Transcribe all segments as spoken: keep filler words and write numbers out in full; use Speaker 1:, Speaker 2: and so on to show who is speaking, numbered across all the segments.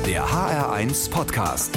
Speaker 1: Der H R eins Podcast.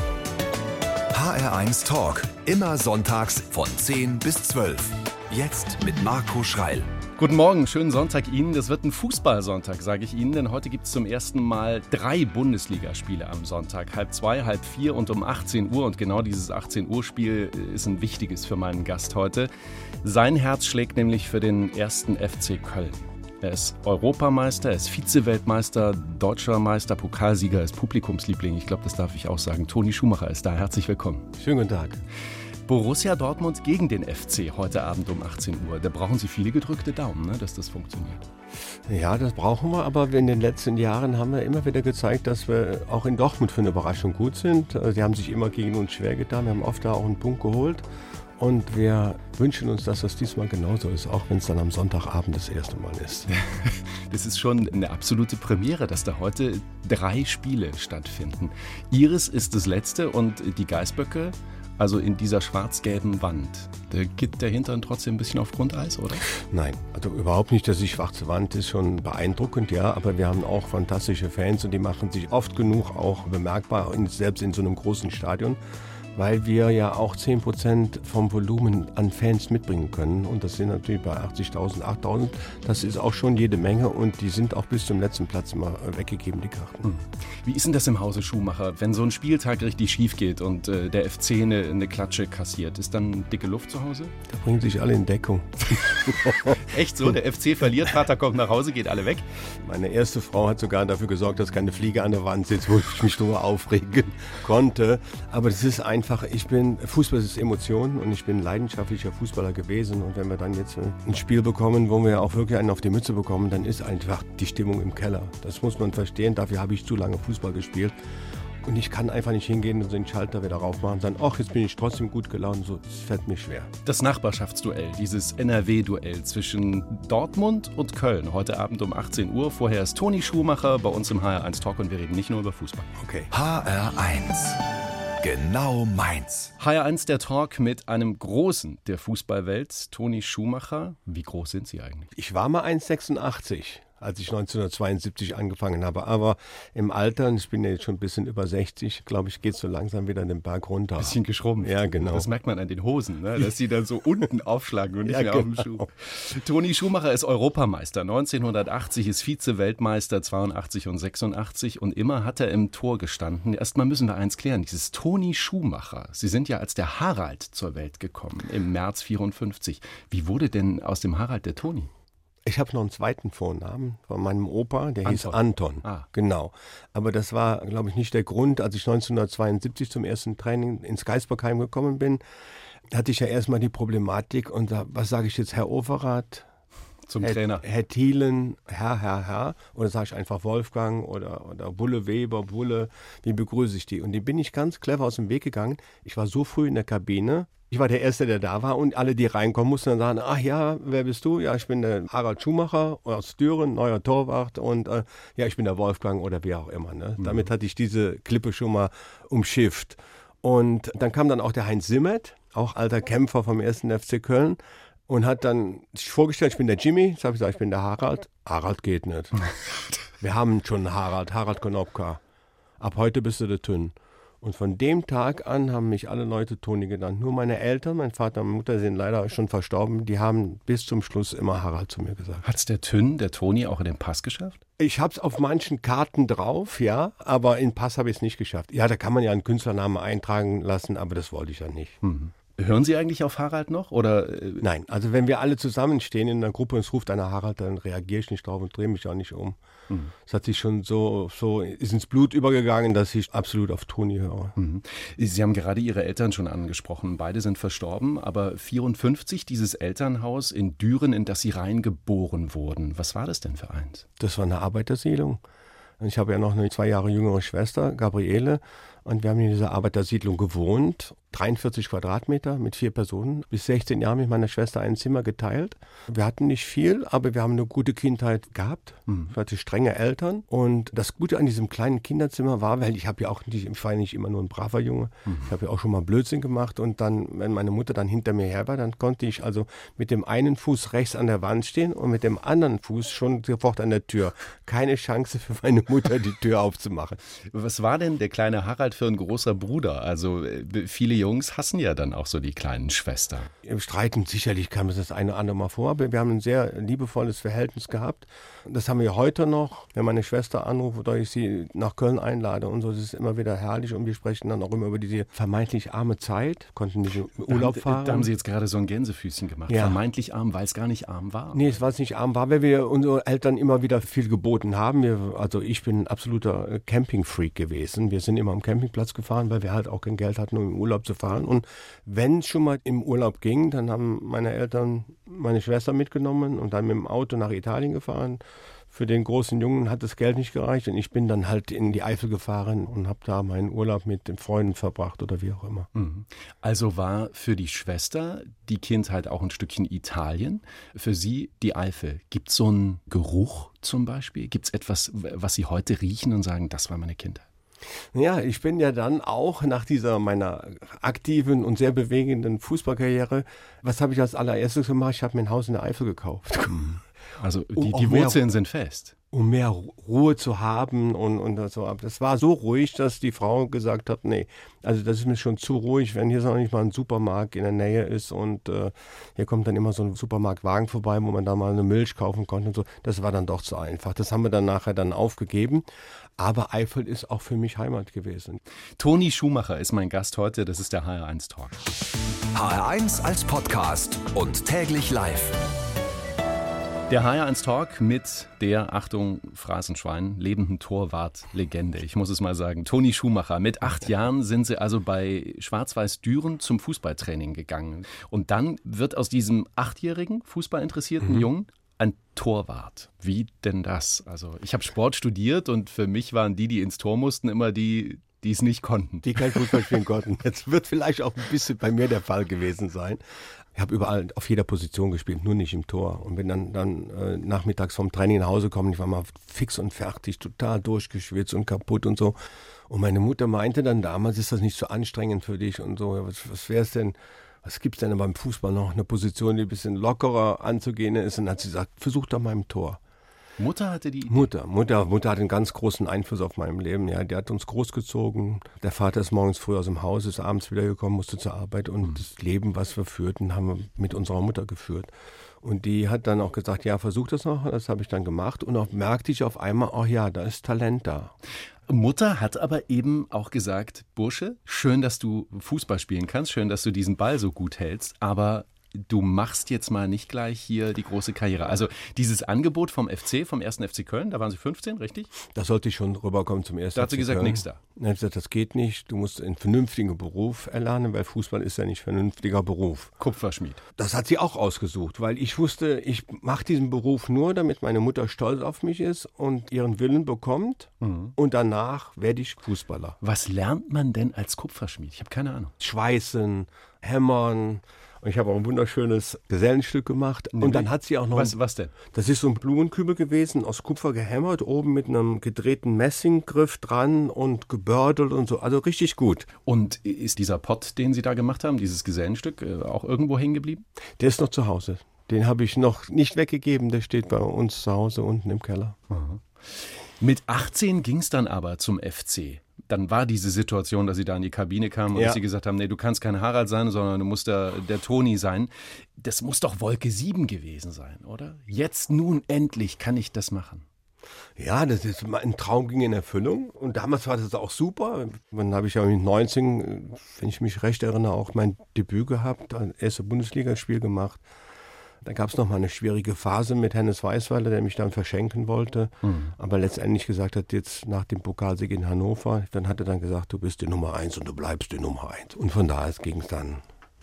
Speaker 1: H R eins Talk. Immer sonntags von zehn bis zwölf. Jetzt mit Marco Schreil.
Speaker 2: Guten Morgen, schönen Sonntag Ihnen. Das wird ein Fußballsonntag, sage ich Ihnen, denn heute gibt es zum ersten Mal drei Bundesligaspiele am Sonntag. Halb zwei, halb vier und um achtzehn Uhr. Und genau dieses achtzehn Uhr Spiel ist ein wichtiges für meinen Gast heute. Sein Herz schlägt nämlich für den ersten F C Köln. Er ist Europameister, er ist Vize-Weltmeister, Deutscher Meister, Pokalsieger, er ist Publikumsliebling. Ich glaube, das darf ich auch sagen. Toni Schumacher ist da. Herzlich willkommen.
Speaker 3: Schönen guten Tag.
Speaker 2: Borussia Dortmund gegen den F C heute Abend um achtzehn Uhr. Da brauchen Sie viele gedrückte Daumen, ne, dass das funktioniert.
Speaker 3: Ja, das brauchen wir, aber in den letzten Jahren haben wir immer wieder gezeigt, dass wir auch in Dortmund für eine Überraschung gut sind. Sie haben sich immer gegen uns schwer getan, wir haben oft da auch einen Punkt geholt. Und wir wünschen uns, dass das diesmal genauso ist, auch wenn es dann am Sonntagabend das erste Mal ist.
Speaker 2: Das ist schon eine absolute Premiere, dass da heute drei Spiele stattfinden. Ihres ist das letzte und die Geißböcke, also in dieser schwarz-gelben Wand, da geht der Hintern trotzdem ein bisschen auf Grundeis, oder?
Speaker 3: Nein, also überhaupt nicht, dass die schwarze Wand ist schon beeindruckend, ja, aber wir haben auch fantastische Fans und die machen sich oft genug auch bemerkbar, selbst in so einem großen Stadion. Weil wir ja auch zehn Prozent vom Volumen an Fans mitbringen können. Und das sind natürlich bei achtzigtausend, achttausend. Das ist auch schon jede Menge und die sind auch bis zum letzten Platz immer weggegeben, die Karten.
Speaker 2: Hm. Wie ist denn das im Hause Schumacher, wenn so ein Spieltag richtig schief geht und äh, der F C eine, eine Klatsche kassiert? Ist dann dicke Luft zu Hause?
Speaker 3: Da bringen sich alle in Deckung.
Speaker 2: Echt so? Der F C verliert, Vater kommt nach Hause, geht alle weg?
Speaker 3: Meine erste Frau hat sogar dafür gesorgt, dass keine Fliege an der Wand sitzt, wo ich mich nur aufregen konnte. Aber das ist ein Einfach, ich bin, Fußball ist Emotion und ich bin leidenschaftlicher Fußballer gewesen und wenn wir dann jetzt ein Spiel bekommen, wo wir auch wirklich einen auf die Mütze bekommen, dann ist einfach die Stimmung im Keller. Das muss man verstehen, dafür habe ich zu lange Fußball gespielt und ich kann einfach nicht hingehen und den Schalter wieder raufmachen und sagen, ach, jetzt bin ich trotzdem gut gelaunt, so, das fällt mir schwer.
Speaker 2: Das Nachbarschaftsduell, dieses N R W-Duell zwischen Dortmund und Köln, heute Abend um achtzehn Uhr. Vorher ist Toni Schumacher bei uns im H R eins Talk und wir reden nicht nur über Fußball.
Speaker 3: Okay.
Speaker 1: H R eins. Genau meins.
Speaker 2: H R eins, der Talk mit einem Großen der Fußballwelt, Toni Schumacher. Wie groß sind Sie eigentlich?
Speaker 3: Ich war mal eins Komma sechsundachtzig, als ich neunzehnhundertzweiundsiebzig angefangen habe. Aber im Alter, und ich bin ja jetzt schon ein bisschen über sechzig, glaube ich, geht es so langsam wieder den Berg runter.
Speaker 2: Ein bisschen geschrumpft.
Speaker 3: Ja, genau.
Speaker 2: Das merkt man an den Hosen, ne? Dass sie dann so unten aufschlagen und nicht
Speaker 3: ja,
Speaker 2: mehr
Speaker 3: genau.
Speaker 2: auf dem Schuh. Toni Schumacher ist Europameister. neunzehnhundertachtzig ist Vize-Weltmeister, zweiundachtzig und sechsundachtzig. Und immer hat er im Tor gestanden. Erstmal müssen wir eins klären. Dieses Toni Schumacher. Sie sind ja als der Harald zur Welt gekommen, im März vierundfünfzig. Wie wurde denn aus dem Harald der Toni?
Speaker 3: Ich habe noch einen zweiten Vornamen von meinem Opa, der
Speaker 2: Anton.
Speaker 3: hieß Anton.
Speaker 2: Ah.
Speaker 3: Genau. Aber das war, glaube ich, nicht der Grund. Als ich neunzehnhundertzweiundsiebzig zum ersten Training ins Geisbergheim gekommen bin, hatte ich ja erstmal die Problematik. Und da, was sage ich jetzt, Herr Overath?
Speaker 2: Zum
Speaker 3: Herr,
Speaker 2: Trainer.
Speaker 3: Herr Thielen, Herr, Herr, Herr. Oder sage ich einfach Wolfgang oder, oder Bulle Weber, Bulle. Wie begrüße ich die? Und die bin ich ganz clever aus dem Weg gegangen. Ich war so früh in der Kabine. Ich war der Erste, der da war und alle, die reinkommen, mussten dann sagen, ach ja, wer bist du? Ja, ich bin der Harald Schumacher aus Düren, neuer Torwart und äh, ja, ich bin der Wolfgang oder wie auch immer. Ne? Mhm. Damit hatte ich diese Klippe schon mal umschifft. Und dann kam dann auch der Heinz Simmert, auch alter Kämpfer vom ersten F C Köln und hat dann sich vorgestellt, ich bin der Jimmy. Jetzt habe ich gesagt, ich bin der Harald. Harald geht nicht. Wir haben schon einen Harald, Harald Konopka. Ab heute bist du der Tünn. Und von dem Tag an haben mich alle Leute Toni genannt. Nur meine Eltern, mein Vater und meine Mutter sind leider schon verstorben. Die haben bis zum Schluss immer Harald zu mir gesagt.
Speaker 2: Hat's der Tünn, der Toni, auch in den Pass geschafft?
Speaker 3: Ich habe es auf manchen Karten drauf, ja, aber in Pass habe ich es nicht geschafft. Ja, da kann man ja einen Künstlernamen eintragen lassen, aber das wollte ich ja nicht.
Speaker 2: Mhm. Hören Sie eigentlich auf Harald noch? Oder?
Speaker 3: Nein, also wenn wir alle zusammenstehen in einer Gruppe und es ruft einer Harald, dann reagiere ich nicht drauf und drehe mich auch nicht um. Es mhm. hat sich schon so, so ist ins Blut übergegangen, dass ich absolut auf Toni höre.
Speaker 2: Mhm. Sie haben gerade Ihre Eltern schon angesprochen. Beide sind verstorben, aber vierundfünfzig, dieses Elternhaus in Düren, in das Sie reingeboren wurden. Was war das denn für eins?
Speaker 3: Das war eine Arbeitersiedlung. Ich habe ja noch eine zwei Jahre jüngere Schwester, Gabriele. Und wir haben in dieser Arbeitersiedlung gewohnt, dreiundvierzig Quadratmeter mit vier Personen. Bis sechzehn Jahren mit meiner Schwester ein Zimmer geteilt. Wir hatten nicht viel, aber wir haben eine gute Kindheit gehabt. Mhm. Ich hatte strenge Eltern. Und das Gute an diesem kleinen Kinderzimmer war, weil ich habe ja auch nicht, ich war nicht immer nur ein braver Junge. Mhm. Ich habe ja auch schon mal Blödsinn gemacht. Und dann, wenn meine Mutter dann hinter mir her war, dann konnte ich also mit dem einen Fuß rechts an der Wand stehen und mit dem anderen Fuß schon sofort an der Tür. Keine Chance für meine Mutter, die Tür aufzumachen.
Speaker 2: Was war denn der kleine Harald für ein großer Bruder? Also viele Jungs hassen ja dann auch so die kleinen Schwestern.
Speaker 3: Im Streiten sicherlich kam es das eine oder andere Mal vor, aber wir haben ein sehr liebevolles Verhältnis gehabt. Das haben wir heute noch, wenn meine Schwester anruft oder ich sie nach Köln einlade und so, das ist immer wieder herrlich und wir sprechen dann auch immer über diese vermeintlich arme Zeit, konnten nicht in Urlaub fahren.
Speaker 2: Da haben Sie jetzt gerade so ein Gänsefüßchen gemacht. Ja. Vermeintlich arm, weil es gar nicht arm war?
Speaker 3: Nee, es war es nicht arm war, weil wir unsere Eltern immer wieder viel geboten haben. Wir, also ich bin ein absoluter Campingfreak gewesen. Wir sind immer am Campingplatz gefahren, weil wir halt auch kein Geld hatten, um im Urlaub zu fahren. Und wenn es schon mal im Urlaub ging, dann haben meine Eltern meine Schwester mitgenommen und dann mit dem Auto nach Italien gefahren. Für den großen Jungen hat das Geld nicht gereicht und ich bin dann halt in die Eifel gefahren und habe da meinen Urlaub mit den Freunden verbracht oder wie auch immer.
Speaker 2: Also war für die Schwester die Kindheit auch ein Stückchen Italien, für Sie die Eifel. Gibt es so einen Geruch zum Beispiel? Gibt es etwas, was Sie heute riechen und sagen, das war meine Kindheit?
Speaker 3: Ja, ich bin ja dann auch nach dieser meiner aktiven und sehr bewegenden Fußballkarriere, was habe ich als allererstes gemacht? Ich habe mir ein Haus in der Eifel gekauft.
Speaker 2: Also die, um die Wurzeln mehr, sind fest.
Speaker 3: Um mehr Ruhe zu haben und, und so. Das war so ruhig, dass die Frau gesagt hat, nee, also das ist mir schon zu ruhig, wenn hier so nicht mal ein Supermarkt in der Nähe ist und äh, hier kommt dann immer so ein Supermarktwagen vorbei, wo man da mal eine Milch kaufen konnte und so. Das war dann doch zu einfach. Das haben wir dann nachher dann aufgegeben. Aber Eifel ist auch für mich Heimat gewesen.
Speaker 2: Toni Schumacher ist mein Gast heute, das ist der H R eins Talk.
Speaker 1: H R eins als Podcast und täglich live.
Speaker 2: Der H R eins Talk mit der, Achtung, Phrasenschwein, lebenden Torwart-Legende. Ich muss es mal sagen, Toni Schumacher. Mit acht Jahren sind Sie also bei Schwarz-Weiß Düren zum Fußballtraining gegangen. Und dann wird aus diesem achtjährigen, fußballinteressierten mhm. Jungen ein Torwart. Wie denn das? Also ich habe Sport studiert und für mich waren die, die ins Tor mussten, immer die, die es nicht konnten.
Speaker 3: Die kein Fußball spielen konnten. Jetzt wird vielleicht auch ein bisschen bei mir der Fall gewesen sein. Ich habe überall auf jeder Position gespielt, nur nicht im Tor. Und bin dann, dann äh, nachmittags vom Training nach Hause gekommen. Ich war mal fix und fertig, total durchgeschwitzt und kaputt und so. Und meine Mutter meinte dann damals, ist das nicht so anstrengend für dich und so. Was, was wäre es denn? Was gibt es denn beim Fußball noch? Eine Position, die ein bisschen lockerer anzugehen ist. Und dann hat sie gesagt, versuch doch mal im Tor.
Speaker 2: Mutter hatte die Idee?
Speaker 3: Mutter, Mutter, Mutter hat einen ganz großen Einfluss auf meinem Leben. Ja, die hat uns großgezogen. Der Vater ist morgens früh aus dem Haus, ist abends wiedergekommen, musste zur Arbeit. Und mhm. das Leben, was wir führten, haben wir mit unserer Mutter geführt. Und die hat dann auch gesagt, ja, versuch das noch. Das habe ich dann gemacht. Und auch merkte ich auf einmal, ach ja, da ist Talent da.
Speaker 2: Mutter hat aber eben auch gesagt, Bursche, schön, dass du Fußball spielen kannst, schön, dass du diesen Ball so gut hältst, aber du machst jetzt mal nicht gleich hier die große Karriere. Also dieses Angebot vom F C, vom ersten F C Köln, da waren Sie fünfzehn, richtig?
Speaker 3: Da sollte ich schon rüberkommen zum ersten F C Köln.
Speaker 2: Da hat sie gesagt, nichts da.
Speaker 3: Er hat gesagt, das geht nicht. Du musst einen vernünftigen Beruf erlernen, weil Fußball ist ja nicht ein vernünftiger Beruf.
Speaker 2: Kupferschmied.
Speaker 3: Das hat sie auch ausgesucht, weil ich wusste, ich mache diesen Beruf nur, damit meine Mutter stolz auf mich ist und ihren Willen bekommt. Mhm. Und danach werde ich Fußballer.
Speaker 2: Was lernt man denn als Kupferschmied? Ich habe keine Ahnung.
Speaker 3: Schweißen, hämmern. Und ich habe auch ein wunderschönes Gesellenstück gemacht. Nee, und dann hat sie auch noch...
Speaker 2: Was, was denn?
Speaker 3: Das ist so ein Blumenkübel gewesen, aus Kupfer gehämmert, oben mit einem gedrehten Messinggriff dran und gebördelt und so. Also richtig gut.
Speaker 2: Und ist dieser Pott, den Sie da gemacht haben, dieses Gesellenstück, auch irgendwo hängen geblieben?
Speaker 3: Der ist noch zu Hause. Den habe ich noch nicht weggegeben. Der steht bei uns zu Hause unten im Keller.
Speaker 2: Aha. Mit achtzehn ging es dann aber zum F C. Dann war diese Situation, dass Sie da in die Kabine kamen und
Speaker 3: ja.
Speaker 2: dass Sie gesagt haben, nee, du kannst kein Harald sein, sondern du musst der, der Toni sein. Das muss doch Wolke sieben gewesen sein, oder? Jetzt nun endlich kann ich das machen.
Speaker 3: Ja, das ist ein Traum ging in Erfüllung und damals war das auch super. Dann habe ich ja mit neunzehn, wenn ich mich recht erinnere, auch mein Debüt gehabt, ein erstes Bundesligaspiel gemacht. Da gab es noch mal eine schwierige Phase mit Hennes Weisweiler, der mich dann verschenken wollte, mhm. aber letztendlich gesagt hat, jetzt nach dem Pokalsieg in Hannover, dann hat er dann gesagt, du bist die Nummer eins und du bleibst die Nummer eins. Und von daher ging es dann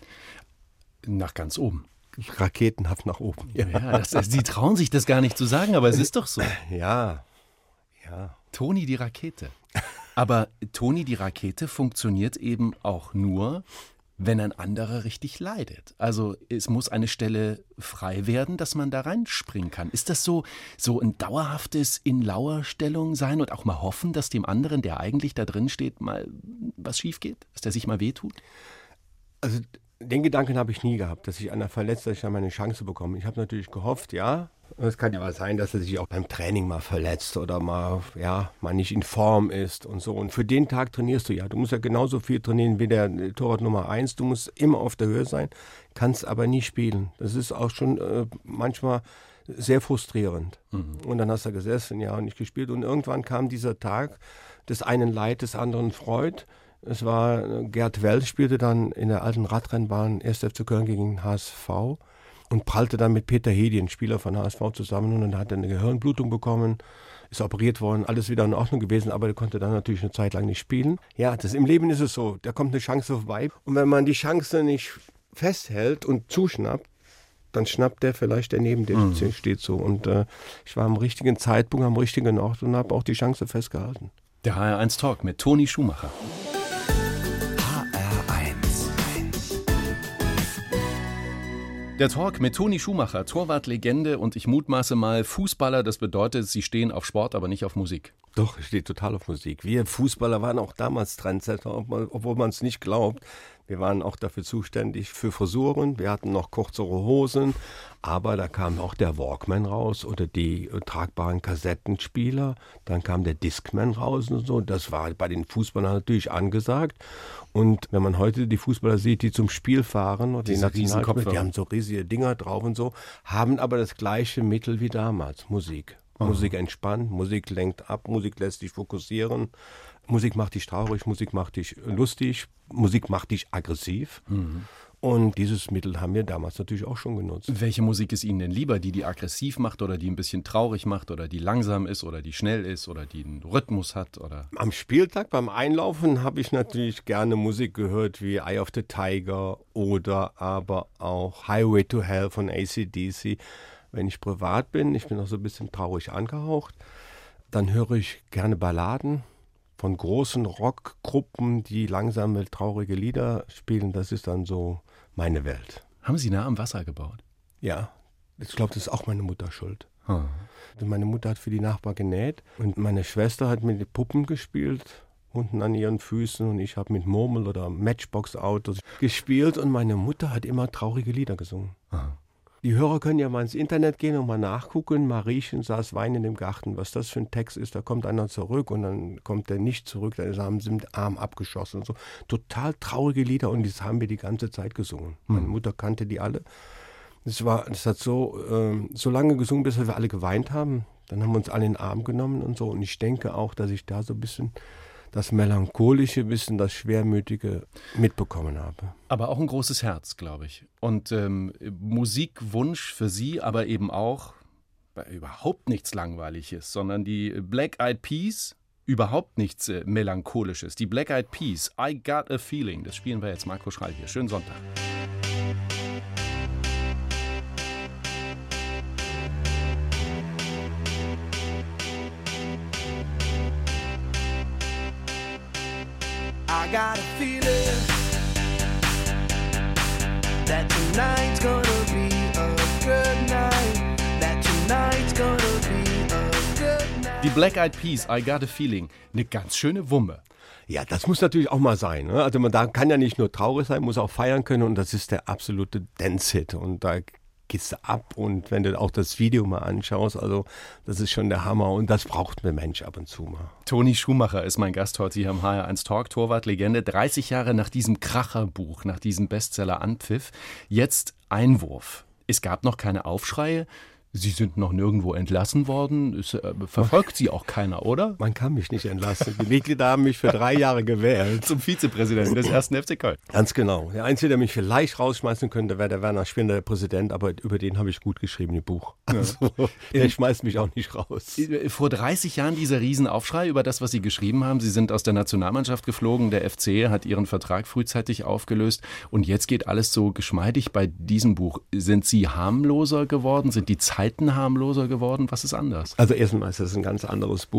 Speaker 2: nach ganz oben.
Speaker 3: Raketenhaft nach oben.
Speaker 2: Ja, ja das, Sie trauen sich das gar nicht zu sagen, aber es ist doch so.
Speaker 3: Ja, ja.
Speaker 2: Toni die Rakete. Aber Toni, die Rakete funktioniert eben auch nur, wenn ein anderer richtig leidet. Also es muss eine Stelle frei werden, dass man da reinspringen kann. Ist das so, so ein dauerhaftes In-Lauer-Stellung sein und auch mal hoffen, dass dem anderen, der eigentlich da drin steht, mal was schief geht? Dass der sich mal wehtut?
Speaker 3: Also den Gedanken habe ich nie gehabt, dass sich einer verletzt, dass ich dann meine Chance bekomme. Ich habe natürlich gehofft, ja. Es kann ja mal sein, dass er sich auch beim Training mal verletzt oder mal, ja, mal nicht in Form ist und so. Und für den Tag trainierst du ja. Du musst ja genauso viel trainieren wie der Torwart Nummer eins. Du musst immer auf der Höhe sein, kannst aber nie spielen. Das ist auch schon äh, manchmal sehr frustrierend. Mhm. Und dann hast du gesessen, ja, und nicht gespielt. Und irgendwann kam dieser Tag, des einen Leid, des anderen Freud. Es war, Gerd Wells spielte dann in der alten Radrennbahn erster F C Köln gegen H S V. Und prallte dann mit Peter Hedien, Spieler von H S V, zusammen. Und dann hat er eine Gehirnblutung bekommen, ist operiert worden, alles wieder in Ordnung gewesen. Aber er konnte dann natürlich eine Zeit lang nicht spielen. Ja, das, im Leben ist es so, da kommt eine Chance vorbei. Und wenn man die Chance nicht festhält und zuschnappt, dann schnappt der vielleicht, der neben dem mhm. steht so. Und äh, ich war am richtigen Zeitpunkt, am richtigen Ort und habe auch die Chance festgehalten.
Speaker 2: Der H R eins Talk mit Toni Schumacher. Der Talk mit Toni Schumacher, Torwartlegende und ich mutmaße mal Fußballer. Das bedeutet, Sie stehen auf Sport, aber nicht auf Musik.
Speaker 3: Doch, ich stehe total auf Musik. Wir Fußballer waren auch damals Trendsetter, obwohl man es nicht glaubt. Wir waren auch dafür zuständig für Frisuren. Wir hatten noch kürzere Hosen, aber da kam auch der Walkman raus oder die äh, tragbaren Kassettenspieler. Dann kam der Discman raus und so. Das war bei den Fußballern natürlich angesagt. Und wenn man heute die Fußballer sieht, die zum Spiel fahren, oder die Nationalspieler, die haben so riesige Dinger drauf und so, haben aber das gleiche Mittel wie damals, Musik. Oh. Musik entspannt, Musik lenkt ab, Musik lässt dich fokussieren. Musik macht dich traurig, Musik macht dich lustig, Musik macht dich aggressiv. Mhm. Und dieses Mittel haben wir damals natürlich auch schon genutzt.
Speaker 2: Welche Musik ist Ihnen denn lieber? Die, die aggressiv macht oder die ein bisschen traurig macht oder die langsam ist oder die schnell ist oder die einen Rhythmus hat? Oder?
Speaker 3: Am Spieltag beim Einlaufen habe ich natürlich gerne Musik gehört wie Eye of the Tiger oder aber auch Highway to Hell von A C D C. Wenn ich privat bin, ich bin auch so ein bisschen traurig angehaucht, dann höre ich gerne Balladen von großen Rockgruppen, die langsame, traurige Lieder spielen. Das ist dann so meine Welt.
Speaker 2: Haben Sie nah am Wasser gebaut?
Speaker 3: Ja, ich glaube, das ist auch meine Mutter schuld.
Speaker 2: Hm.
Speaker 3: Meine Mutter hat für die Nachbarn genäht und meine Schwester hat mit Puppen gespielt, unten an ihren Füßen, und ich habe mit Murmel- oder Matchbox-Autos gespielt und meine Mutter hat immer traurige Lieder gesungen.
Speaker 2: Hm.
Speaker 3: Die Hörer können ja mal ins Internet gehen und mal nachgucken. Mariechen saß weinend im Garten. Was das für ein Text ist, da kommt einer zurück und dann kommt der nicht zurück, dann ist er am Arm abgeschossen und so. Total traurige Lieder und das haben wir die ganze Zeit gesungen. Mhm. Meine Mutter kannte die alle. Das war, das hat so, äh, so lange gesungen, bis wir alle geweint haben. Dann haben wir uns alle in den Arm genommen und so. Und ich denke auch, dass ich da so ein bisschen das Melancholische, bisschen das Schwermütige mitbekommen habe.
Speaker 2: Aber auch ein großes Herz, glaube ich. Und ähm, Musikwunsch für Sie, aber eben auch überhaupt nichts Langweiliges, sondern die Black Eyed Peas, überhaupt nichts äh, Melancholisches. Die Black Eyed Peas, I Got a Feeling, das spielen wir jetzt. Marco Schreil hier. Schönen Sonntag.
Speaker 4: I got a feeling that tonight's gonna be a good night. That tonight's gonna be a good night.
Speaker 2: Die Black Eyed Peas, I Got a Feeling. Eine ganz schöne Wumme.
Speaker 3: Ja, das muss natürlich auch mal sein. Ne? Also man da kann ja nicht nur traurig sein, muss auch feiern können und das ist der absolute Dance-Hit. Und da gehst du ab und wenn du auch das Video mal anschaust, also das ist schon der Hammer und das braucht ein Mensch ab und zu mal.
Speaker 2: Toni Schumacher ist mein Gast heute hier im H R eins Talk, Torwartlegende, dreißig Jahre nach diesem Kracherbuch, nach diesem Bestseller Anpfiff, jetzt Einwurf. Es gab noch keine Aufschreie. Sie sind noch nirgendwo entlassen worden. Es äh, verfolgt Sie auch keiner, oder?
Speaker 3: Man kann mich nicht entlassen. Die Mitglieder haben mich für drei Jahre gewählt.
Speaker 2: Zum Vizepräsidenten des ersten F C Köln.
Speaker 3: Ganz genau. Der Einzige, der mich vielleicht rausschmeißen könnte, wäre der Werner Schwinder, der Präsident. Aber über den habe ich gut geschrieben im Buch. Also, ja. Der schmeißt mich auch nicht raus.
Speaker 2: Vor dreißig Jahren dieser Riesenaufschrei über das, was Sie geschrieben haben. Sie sind aus der Nationalmannschaft geflogen. Der F C hat Ihren Vertrag frühzeitig aufgelöst. Und jetzt geht alles so geschmeidig bei diesem Buch. Sind Sie harmloser geworden? Sind die Zeiten harmloser geworden? Was ist anders?
Speaker 3: Also erstmal ist das ein ganz anderes Buch,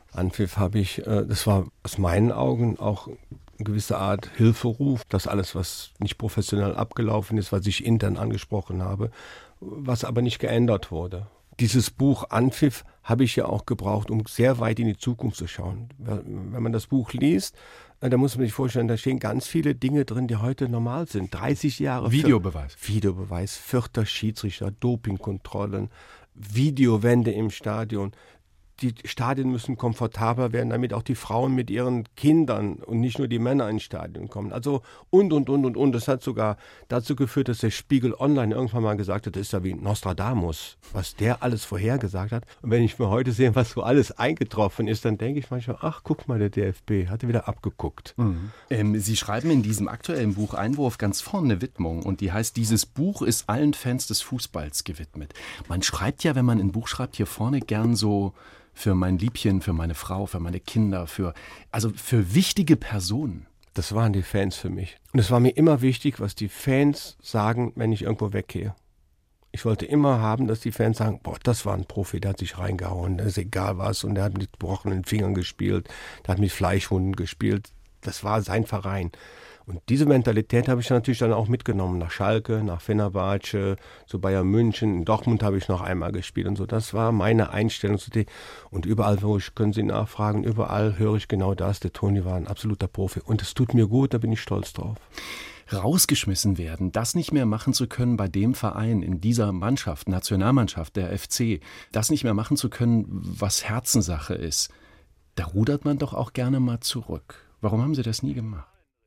Speaker 3: Anpfiff habe ich, äh, das war aus meinen Augen auch eine gewisse Art Hilferuf, dass alles, was nicht professionell abgelaufen ist, was ich intern angesprochen habe, was aber nicht geändert wurde. Dieses Buch Anpfiff habe ich ja auch gebraucht, um sehr weit in die Zukunft zu schauen. Wenn man das Buch liest, da muss man sich vorstellen, da stehen ganz viele Dinge drin, die heute normal sind. dreißig Jahre.
Speaker 2: Videobeweis.
Speaker 3: Videobeweis, vierter Schiedsrichter, Dopingkontrollen, Videowände im Stadion. Die Stadien müssen komfortabler werden, damit auch die Frauen mit ihren Kindern und nicht nur die Männer ins Stadion kommen. Also und, und, und, und, und. Das hat sogar dazu geführt, dass der Spiegel Online irgendwann mal gesagt hat, das ist ja wie Nostradamus, was der alles vorhergesagt hat. Und wenn ich mir heute sehe, was so alles eingetroffen ist, dann denke ich manchmal, ach, guck mal, der D F B hat wieder abgeguckt.
Speaker 2: Mhm. Ähm, Sie schreiben in diesem aktuellen Buch Einwurf ganz vorne eine Widmung und die heißt, dieses Buch ist allen Fans des Fußballs gewidmet. Man schreibt ja, wenn man ein Buch schreibt, hier vorne gern so für mein Liebchen, für meine Frau, für meine Kinder, für also für wichtige Personen.
Speaker 3: Das waren die Fans für mich. Und es war mir immer wichtig, was die Fans sagen, wenn ich irgendwo weggehe. Ich wollte immer haben, dass die Fans sagen, boah, das war ein Profi, der hat sich reingehauen, das ist egal was. Und der hat mit gebrochenen Fingern gespielt, der hat mit Fleischwunden gespielt. Das war sein Verein. Und diese Mentalität habe ich natürlich dann auch mitgenommen, nach Schalke, nach Fenerbahce, zu Bayern München, in Dortmund habe ich noch einmal gespielt und so. Das war meine Einstellung zu dem. Und überall, wo ich, können Sie nachfragen, überall höre ich genau das. Der Toni war ein absoluter Profi. Und es tut mir gut, da bin ich stolz drauf.
Speaker 2: Rausgeschmissen werden, das nicht mehr machen zu können bei dem Verein, in dieser Mannschaft, Nationalmannschaft, der F C, das nicht mehr machen zu können, was Herzenssache ist, da rudert man doch auch gerne mal zurück. Warum haben Sie das nie gemacht?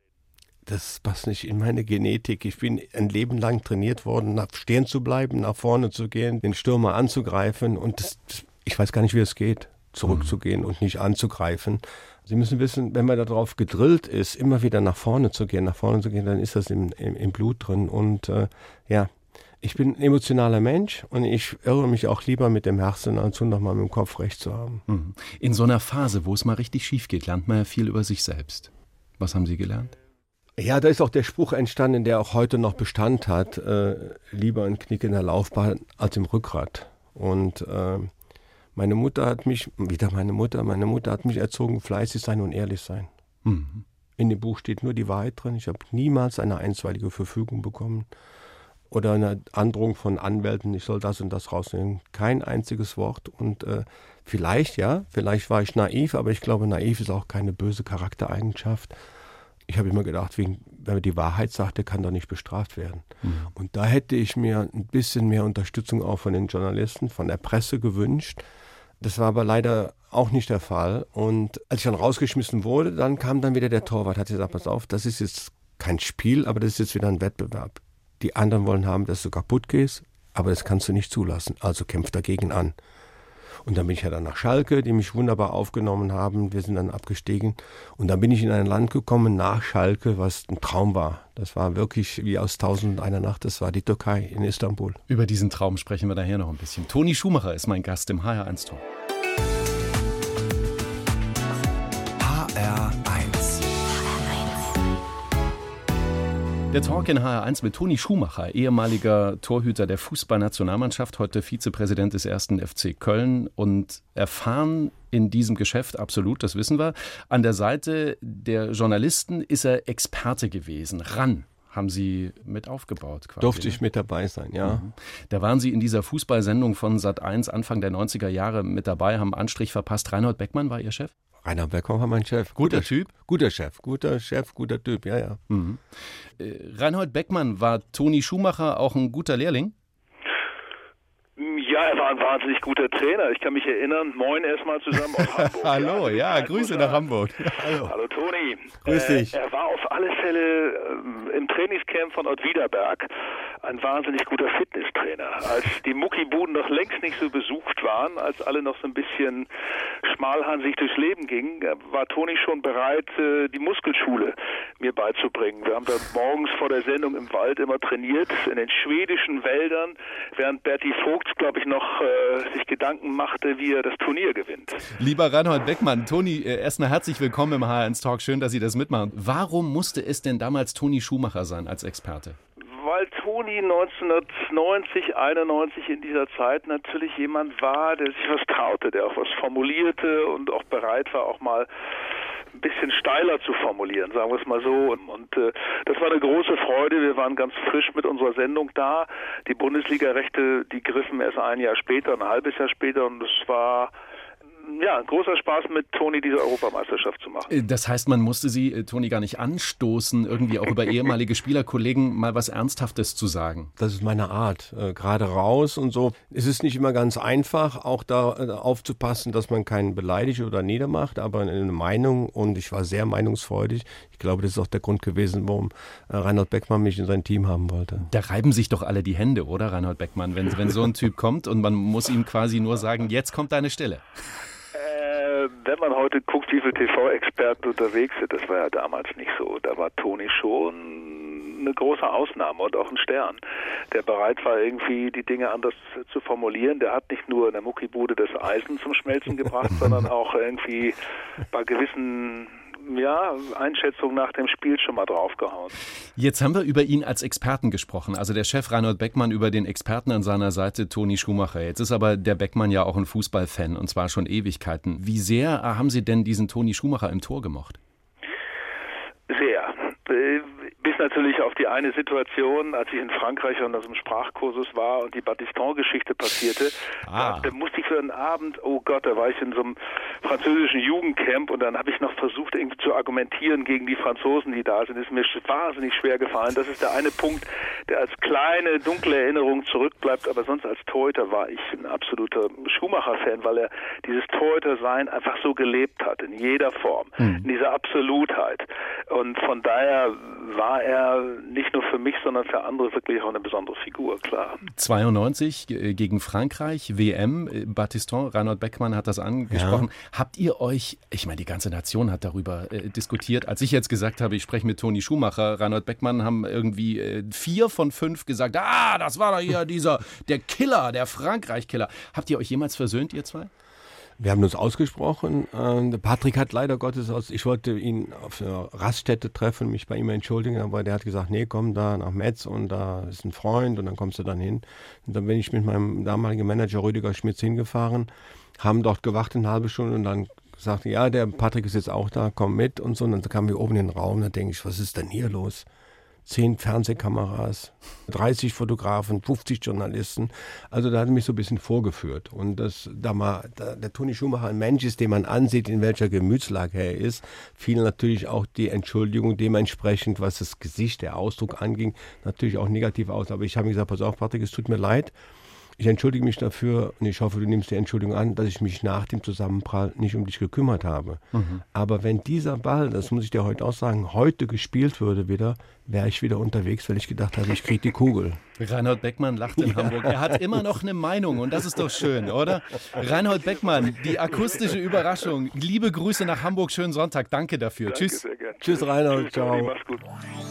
Speaker 3: Das passt nicht in meine Genetik. Ich bin ein Leben lang trainiert worden, nach stehen zu bleiben, nach vorne zu gehen, den Stürmer anzugreifen. Und das, das, ich weiß gar nicht, wie es geht, zurückzugehen mhm. und nicht anzugreifen. Sie müssen wissen, wenn man darauf gedrillt ist, immer wieder nach vorne zu gehen, nach vorne zu gehen, dann ist das im, im, im Blut drin. Und äh, ja, ich bin ein emotionaler Mensch und ich irre mich auch lieber mit dem Herzen, als noch mal mit dem Kopf recht zu haben.
Speaker 2: Mhm. In so einer Phase, wo es mal richtig schief geht, lernt man ja viel über sich selbst. Was haben Sie gelernt?
Speaker 3: Ja, da ist auch der Spruch entstanden, der auch heute noch Bestand hat, äh, lieber ein Knick in der Laufbahn als im Rückgrat. Und äh, meine Mutter hat mich, wieder meine Mutter, meine Mutter hat mich erzogen, fleißig sein und ehrlich sein. Mhm. In dem Buch steht nur die Wahrheit drin. Ich habe niemals eine einstweilige Verfügung bekommen oder eine Androhung von Anwälten, ich soll das und das rausnehmen. Kein einziges Wort. Und äh, vielleicht, ja, vielleicht war ich naiv, aber ich glaube, naiv ist auch keine böse Charaktereigenschaft. Ich habe immer gedacht, wenn man die Wahrheit sagt, der kann doch nicht bestraft werden. Mhm. Und da hätte ich mir ein bisschen mehr Unterstützung auch von den Journalisten, von der Presse gewünscht. Das war aber leider auch nicht der Fall. Und als ich dann rausgeschmissen wurde, dann kam dann wieder der Torwart, hat gesagt, pass auf, das ist jetzt kein Spiel, aber das ist jetzt wieder ein Wettbewerb. Die anderen wollen haben, dass du kaputt gehst, aber das kannst du nicht zulassen. Also kämpf dagegen an. Und dann bin ich ja dann nach Schalke, die mich wunderbar aufgenommen haben. Wir sind dann abgestiegen. Und dann bin ich in ein Land gekommen nach Schalke, was ein Traum war. Das war wirklich wie aus Tausend und einer Nacht. Das war die Türkei in Istanbul.
Speaker 2: Über diesen Traum sprechen wir daher noch ein bisschen. Toni Schumacher ist mein Gast im H R eins Talk.
Speaker 1: H R eins.
Speaker 2: Der Talk in H R eins mit Toni Schumacher, ehemaliger Torhüter der Fußballnationalmannschaft, heute Vizepräsident des ersten F C Köln und erfahren in diesem Geschäft, absolut, das wissen wir. An der Seite der Journalisten ist er Experte gewesen. Ran haben Sie mit aufgebaut quasi.
Speaker 3: Durfte ich mit dabei sein, ja.
Speaker 2: Mhm. Da waren Sie in dieser Fußballsendung von Sat eins Anfang der neunziger Jahre mit dabei, haben einen Anstrich verpasst. Reinhold Beckmann war Ihr Chef?
Speaker 3: Rainer Beckmann war mein Chef.
Speaker 2: Guter,
Speaker 3: guter
Speaker 2: Typ?
Speaker 3: Guter Chef, guter Chef, guter Typ, ja, ja.
Speaker 2: Mhm. Äh, Reinhold Beckmann, war Toni Schumacher auch ein guter Lehrling?
Speaker 5: Ja, er war ein wahnsinnig guter Trainer. Ich kann mich erinnern, moin erstmal zusammen aus Hamburg.
Speaker 2: Hallo, ja, ja Grüße nach Hamburg.
Speaker 5: Hallo, Hallo Toni.
Speaker 3: Grüß dich.
Speaker 5: Äh, er war auf alle Fälle äh, im Trainingscamp von Ott Wiederberg ein wahnsinnig guter Fitnesstrainer. Als die Muckibuden noch längst nicht so besucht waren, als alle noch so ein bisschen schmalhansig durchs Leben gingen, war Toni schon bereit, äh, die Muskelschule mir beizubringen. Wir haben da morgens vor der Sendung im Wald immer trainiert, in den schwedischen Wäldern, während Berti Vogt, glaube ich, noch äh, sich Gedanken machte, wie er das Turnier gewinnt.
Speaker 2: Lieber Reinhold Beckmann, Toni, äh, erstmal herzlich willkommen im H R eins Talk. Schön, dass Sie das mitmachen. Warum musste es denn damals Toni Schumacher sein als Experte?
Speaker 5: Weil Toni neunzehnhundertneunzig, einundneunzig in dieser Zeit natürlich jemand war, der sich was traute, der auch was formulierte und auch bereit war, auch mal ein bisschen steiler zu formulieren, sagen wir es mal so. Und, und äh, das war eine große Freude. Wir waren ganz frisch mit unserer Sendung da. Die Bundesliga-Rechte, die griffen erst ein Jahr später, ein halbes Jahr später, und es war ja ein großer Spaß, mit Toni diese Europameisterschaft zu machen.
Speaker 2: Das heißt, man musste Sie, äh, Toni, gar nicht anstoßen, irgendwie auch über ehemalige Spielerkollegen mal was Ernsthaftes zu sagen.
Speaker 3: Das ist meine Art, äh, gerade raus und so. Es ist nicht immer ganz einfach, auch da äh, aufzupassen, dass man keinen beleidigt oder niedermacht, aber eine Meinung, und ich war sehr meinungsfreudig. Ich glaube, das ist auch der Grund gewesen, warum äh, Reinhold Beckmann mich in sein Team haben wollte.
Speaker 2: Da reiben sich doch alle die Hände, oder, Reinhold Beckmann, wenn, wenn so ein Typ kommt und man muss ihm quasi nur sagen, jetzt kommt deine Stelle.
Speaker 5: Wenn man heute guckt, wie viele T V-Experten unterwegs sind, das war ja damals nicht so. Da war Toni schon eine große Ausnahme und auch ein Stern, der bereit war, irgendwie die Dinge anders zu formulieren. Der hat nicht nur in der Muckibude das Eisen zum Schmelzen gebracht, sondern auch irgendwie bei gewissen ja, Einschätzung nach dem Spiel schon mal draufgehauen.
Speaker 2: Jetzt haben wir über ihn als Experten gesprochen, also der Chef Reinhold Beckmann über den Experten an seiner Seite, Toni Schumacher. Jetzt ist aber der Beckmann ja auch ein Fußballfan, und zwar schon Ewigkeiten. Wie sehr haben Sie denn diesen Toni Schumacher im Tor gemocht?
Speaker 5: Sehr. Bis natürlich auf die eine Situation, als ich in Frankreich an diesem Sprachkursus war und die Battiston-Geschichte passierte,
Speaker 2: ah.
Speaker 5: da, da musste ich für einen Abend, oh Gott, da war ich in so einem französischen Jugendcamp, und dann habe ich noch versucht, irgendwie zu argumentieren gegen die Franzosen, die da sind. Das ist mir wahnsinnig schwer gefallen. Das ist der eine Punkt, der als kleine, dunkle Erinnerung zurückbleibt, aber sonst als Torhüter war ich ein absoluter Schumacher-Fan, weil er dieses Torhüter-Sein einfach so gelebt hat, in jeder Form, hm. in dieser Absolutheit. Und von daher war er nicht nur für mich, sondern für andere wirklich auch eine besondere Figur, klar.
Speaker 2: zweiundneunzig gegen Frankreich, W M, Battiston, Reinhold Beckmann hat das angesprochen. Ja. Habt ihr euch, ich meine, die ganze Nation hat darüber äh, diskutiert, als ich jetzt gesagt habe, ich spreche mit Toni Schumacher, Reinhold Beckmann, haben irgendwie äh, vier von fünf gesagt, ah, das war doch hier dieser, der Killer, der Frankreich-Killer. Habt ihr euch jemals versöhnt, ihr zwei?
Speaker 3: Wir haben uns ausgesprochen. Äh, Patrick hat leider Gottes aus, ich wollte ihn auf einer Raststätte treffen, mich bei ihm entschuldigen, aber der hat gesagt, nee, komm da nach Metz und da ist ein Freund und dann kommst du dann hin. Und dann bin ich mit meinem damaligen Manager Rüdiger Schmitz hingefahren, haben dort gewartet eine halbe Stunde und dann gesagt, ja, der Patrick ist jetzt auch da, komm mit und so. Und dann kamen wir oben in den Raum, da denke ich, was ist denn hier los? Zehn Fernsehkameras, dreißig Fotografen, fünfzig Journalisten. Also da hat er mich so ein bisschen vorgeführt. Und dass da mal da, der Toni Schumacher ein Mensch ist, den man ansieht, in welcher Gemütslage er ist, fiel natürlich auch die Entschuldigung dementsprechend, was das Gesicht, der Ausdruck anging, natürlich auch negativ aus. Aber ich habe mir gesagt, pass auf, Patrick, es tut mir leid. Ich entschuldige mich dafür und ich hoffe, du nimmst die Entschuldigung an, dass ich mich nach dem Zusammenprall nicht um dich gekümmert habe. Mhm. Aber wenn dieser Ball, das muss ich dir heute auch sagen, heute gespielt würde wieder, wäre ich wieder unterwegs, weil ich gedacht habe, ich kriege die Kugel.
Speaker 2: Reinhold Beckmann lacht in ja. Hamburg. Er hat immer noch eine Meinung und das ist doch schön, oder? Reinhold Beckmann, die akustische Überraschung. Liebe Grüße nach Hamburg, schönen Sonntag. Danke dafür.
Speaker 5: Danke,
Speaker 2: Tschüss.
Speaker 3: Tschüss, Reinhold.
Speaker 5: Tschüss,
Speaker 3: ciao.
Speaker 5: Mach's gut.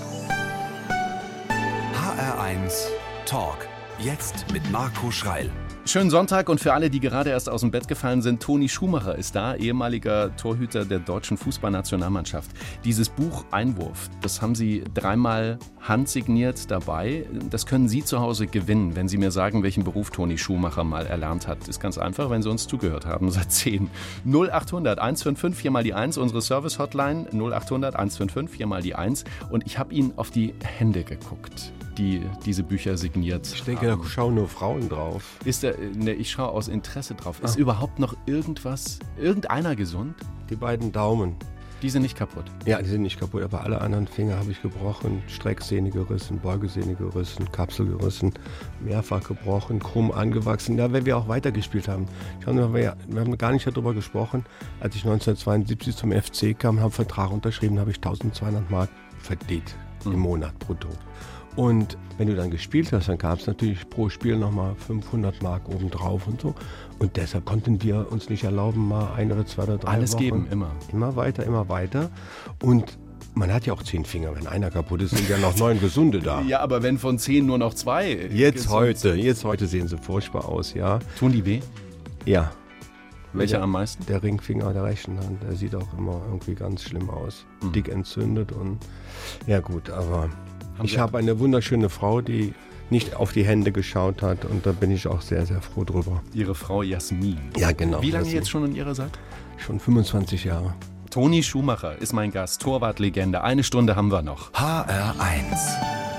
Speaker 1: H R eins Talk. Jetzt mit Marco Schreil.
Speaker 2: Schönen Sonntag, und für alle, die gerade erst aus dem Bett gefallen sind, Toni Schumacher ist da, ehemaliger Torhüter der deutschen Fußballnationalmannschaft. Dieses Buch Einwurf, das haben Sie dreimal handsigniert dabei. Das können Sie zu Hause gewinnen, wenn Sie mir sagen, welchen Beruf Toni Schumacher mal erlernt hat. Ist ganz einfach, wenn Sie uns zugehört haben seit zehn. null achthundert eins fünf fünf, vier mal die eins, unsere Service-Hotline. null achthundert eins fünf fünf, vier mal die eins. Und ich habe Ihnen auf die Hände geguckt, die diese Bücher signiert.
Speaker 3: Ich denke, da schauen nur Frauen drauf.
Speaker 2: Ist der, ne, ich schaue aus Interesse drauf. Ist ah. überhaupt noch irgendwas, irgendeiner gesund?
Speaker 3: Die beiden Daumen.
Speaker 2: Die sind nicht kaputt?
Speaker 3: Ja, die sind nicht kaputt, aber alle anderen Finger habe ich gebrochen. Strecksehne gerissen, Beugesehne gerissen, Kapsel gerissen, mehrfach gebrochen, krumm angewachsen. Ja, wenn wir auch weitergespielt haben. Ich habe, wir haben gar nicht darüber gesprochen. Als ich neunzehnhundertzweiundsiebzig zum F C kam, habe einen Vertrag unterschrieben, habe ich eintausendzweihundert Mark verdient mhm. im Monat brutto. Und wenn du dann gespielt hast, dann gab es natürlich pro Spiel nochmal fünfhundert Mark obendrauf und so. Und deshalb konnten wir uns nicht erlauben, mal ein oder zwei oder drei
Speaker 2: Alles
Speaker 3: Wochen.
Speaker 2: geben, immer.
Speaker 3: Immer weiter, immer weiter. Und man hat ja auch zehn Finger. Wenn einer kaputt ist, sind ja noch neun gesunde da.
Speaker 2: Ja, aber wenn von zehn nur noch zwei...
Speaker 3: Jetzt heute, jetzt heute sehen sie furchtbar aus, ja.
Speaker 2: Tun die weh?
Speaker 3: Ja.
Speaker 2: Welcher
Speaker 3: der,
Speaker 2: am meisten?
Speaker 3: Der Ringfinger der rechten Hand, der sieht auch immer irgendwie ganz schlimm aus. Mhm. Dick entzündet und... Ja gut, aber...
Speaker 2: Haben
Speaker 3: Ich
Speaker 2: Sie-
Speaker 3: habe eine wunderschöne Frau, die nicht auf die Hände geschaut hat und da bin ich auch sehr, sehr froh drüber.
Speaker 2: Ihre Frau Jasmin.
Speaker 3: Ja, genau.
Speaker 2: Wie lange
Speaker 3: Das
Speaker 2: jetzt schon an Ihrer Seite?
Speaker 3: Schon fünfundzwanzig Jahre.
Speaker 2: Toni Schumacher ist mein Gast, Torwartlegende. Eine Stunde haben wir noch.
Speaker 1: H R eins.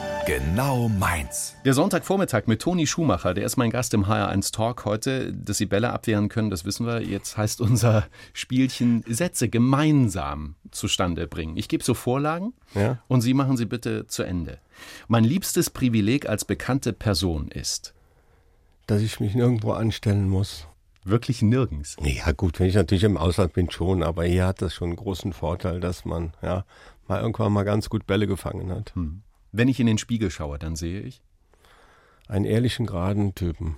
Speaker 1: Genau meins.
Speaker 2: Der Sonntagvormittag mit Toni Schumacher, der ist mein Gast im H R eins Talk heute. Dass Sie Bälle abwehren können, das wissen wir. Jetzt heißt unser Spielchen Sätze gemeinsam zustande bringen. Ich gebe so Vorlagen
Speaker 3: Ja?
Speaker 2: und Sie machen sie bitte zu Ende. Mein liebstes Privileg als bekannte Person ist
Speaker 3: Dass ich mich nirgendwo anstellen muss.
Speaker 2: wirklich nirgends.
Speaker 3: Ja gut, wenn ich natürlich im Ausland bin schon, aber hier hat das schon einen großen Vorteil, dass man ja mal irgendwann mal ganz gut Bälle gefangen hat.
Speaker 2: Hm. Wenn ich in den Spiegel schaue, dann sehe ich.
Speaker 3: Einen ehrlichen, geraden Typen.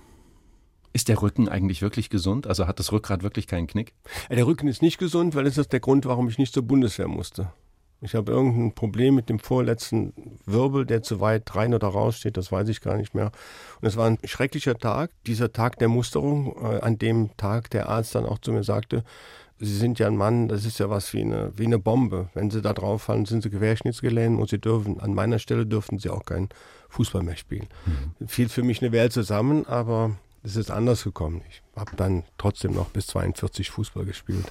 Speaker 2: Ist der Rücken eigentlich wirklich gesund? Also hat das Rückgrat wirklich keinen Knick?
Speaker 3: Ja, der Rücken ist nicht gesund, weil das ist der Grund, warum ich nicht zur Bundeswehr musste. Ich habe irgendein Problem mit dem vorletzten Wirbel, der zu weit rein oder raus steht, das weiß ich gar nicht mehr. Und es war ein schrecklicher Tag, dieser Tag der Musterung, äh, an dem Tag der Arzt dann auch zu mir sagte, Sie sind ja ein Mann, das ist ja was wie eine, wie eine Bombe. Wenn Sie da drauf fallen, sind Sie querschnittsgelähmt und Sie dürfen, an meiner Stelle dürften Sie auch keinen Fußball mehr spielen. Mhm. Fiel für mich eine Welt zusammen, aber es ist anders gekommen. Ich habe dann trotzdem noch bis zweiundvierzig Fußball gespielt.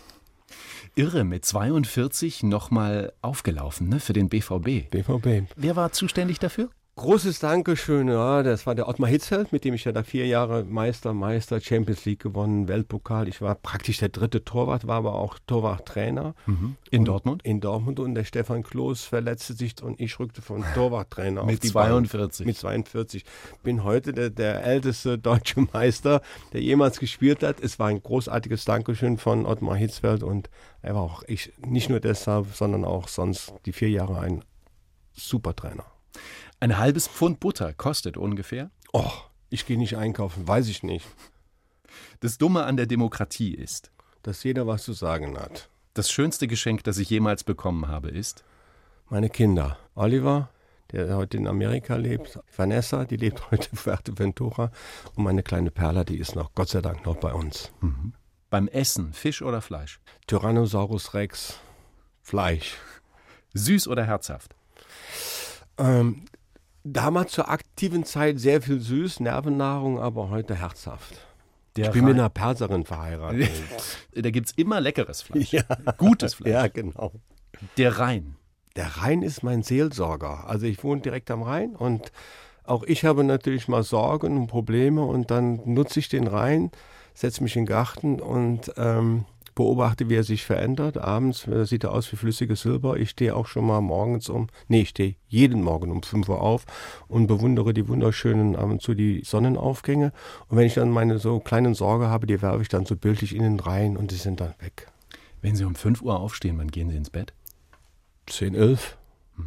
Speaker 2: Irre, mit zweiundvierzig nochmal aufgelaufen, ne, für den B V B.
Speaker 3: B V B.
Speaker 2: Wer war zuständig dafür?
Speaker 3: Großes Dankeschön, ja, das war der Ottmar Hitzfeld, mit dem ich ja da vier Jahre Meister, Meister, Champions League gewonnen, Weltpokal. Ich war praktisch der dritte Torwart, war aber auch Torwarttrainer.
Speaker 2: Mhm. In
Speaker 3: und
Speaker 2: Dortmund?
Speaker 3: In Dortmund und der Stefan Kloß verletzte sich und ich rückte von Torwarttrainer auf
Speaker 2: Mit
Speaker 3: die
Speaker 2: zweiundvierzig.
Speaker 3: Bank. Mit zweiundvierzig. Bin heute der, der älteste deutsche Meister, der jemals gespielt hat. Es war ein großartiges Dankeschön von Ottmar Hitzfeld und er war auch, ich, nicht nur deshalb, sondern auch sonst die vier Jahre ein super Trainer.
Speaker 2: Ein halbes Pfund Butter kostet ungefähr.
Speaker 3: Oh, ich gehe nicht einkaufen, weiß ich nicht.
Speaker 2: Das Dumme an der Demokratie ist,
Speaker 3: Dass jeder was zu sagen hat.
Speaker 2: das schönste Geschenk, das ich jemals bekommen habe, ist
Speaker 3: Meine Kinder. Oliver, der heute in Amerika lebt. Vanessa, die lebt heute in Fuerteventura. Und meine kleine Perla, die ist noch, Gott sei Dank, noch bei uns.
Speaker 2: mhm. beim Essen Fisch oder Fleisch,
Speaker 3: Tyrannosaurus Rex, Fleisch.
Speaker 2: süß oder herzhaft,
Speaker 3: Ähm, damals zur aktiven Zeit sehr viel süß, Nervennahrung, aber heute herzhaft.
Speaker 2: der
Speaker 3: Ich bin mit
Speaker 2: Rhein-
Speaker 3: einer Perserin verheiratet.
Speaker 2: Da gibt es immer leckeres Fleisch,
Speaker 3: Ja.
Speaker 2: gutes Fleisch.
Speaker 3: Ja, genau.
Speaker 2: Der Rhein,
Speaker 3: Der Rhein ist mein Seelsorger. Also ich wohne direkt am Rhein und auch ich habe natürlich mal Sorgen und Probleme und dann nutze ich den Rhein, setze mich in den Garten und ähm, beobachte, wie er sich verändert. Abends äh, sieht er aus wie flüssiges Silber. Ich stehe auch schon mal morgens um, nee, ich stehe jeden Morgen um fünf Uhr auf und bewundere die wunderschönen, ab und zu die Sonnenaufgänge. Und wenn ich dann meine so kleinen Sorge habe, die werfe ich dann so bildlich in den Rhein und die sind dann weg.
Speaker 2: wenn Sie um fünf Uhr aufstehen, wann gehen Sie ins Bett?
Speaker 3: zehn, elf.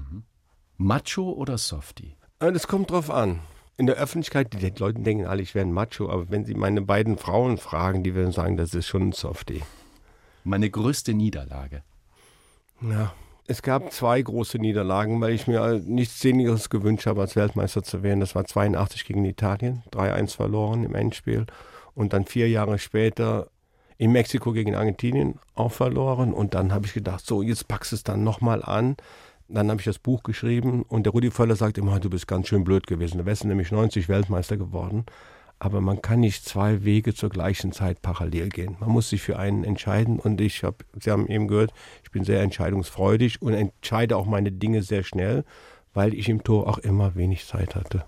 Speaker 2: Macho oder Softie?
Speaker 3: Äh, Das kommt drauf an. In der Öffentlichkeit, die Leute denken alle, ich wäre ein Macho, aber wenn sie meine beiden Frauen fragen, die würden sagen, das ist schon ein Softie.
Speaker 2: Meine größte Niederlage.
Speaker 3: Ja. Es gab zwei große Niederlagen, weil ich mir nichts Sehnlicheres gewünscht habe, als Weltmeister zu werden. Das war zweiundachtzig gegen Italien, drei eins verloren im Endspiel. Und dann vier Jahre später in Mexiko gegen Argentinien auch verloren. Und dann habe ich gedacht, so, jetzt packst du es dann nochmal an. Dann habe ich das Buch geschrieben und der Rudi Völler sagt immer, du bist ganz schön blöd gewesen. Du wärst nämlich neunzig Weltmeister geworden. Aber man kann nicht zwei Wege zur gleichen Zeit parallel gehen. Man muss sich für einen entscheiden und ich habe, Sie haben eben gehört, ich bin sehr entscheidungsfreudig und entscheide auch meine Dinge sehr schnell, weil ich im Tor auch immer wenig Zeit hatte.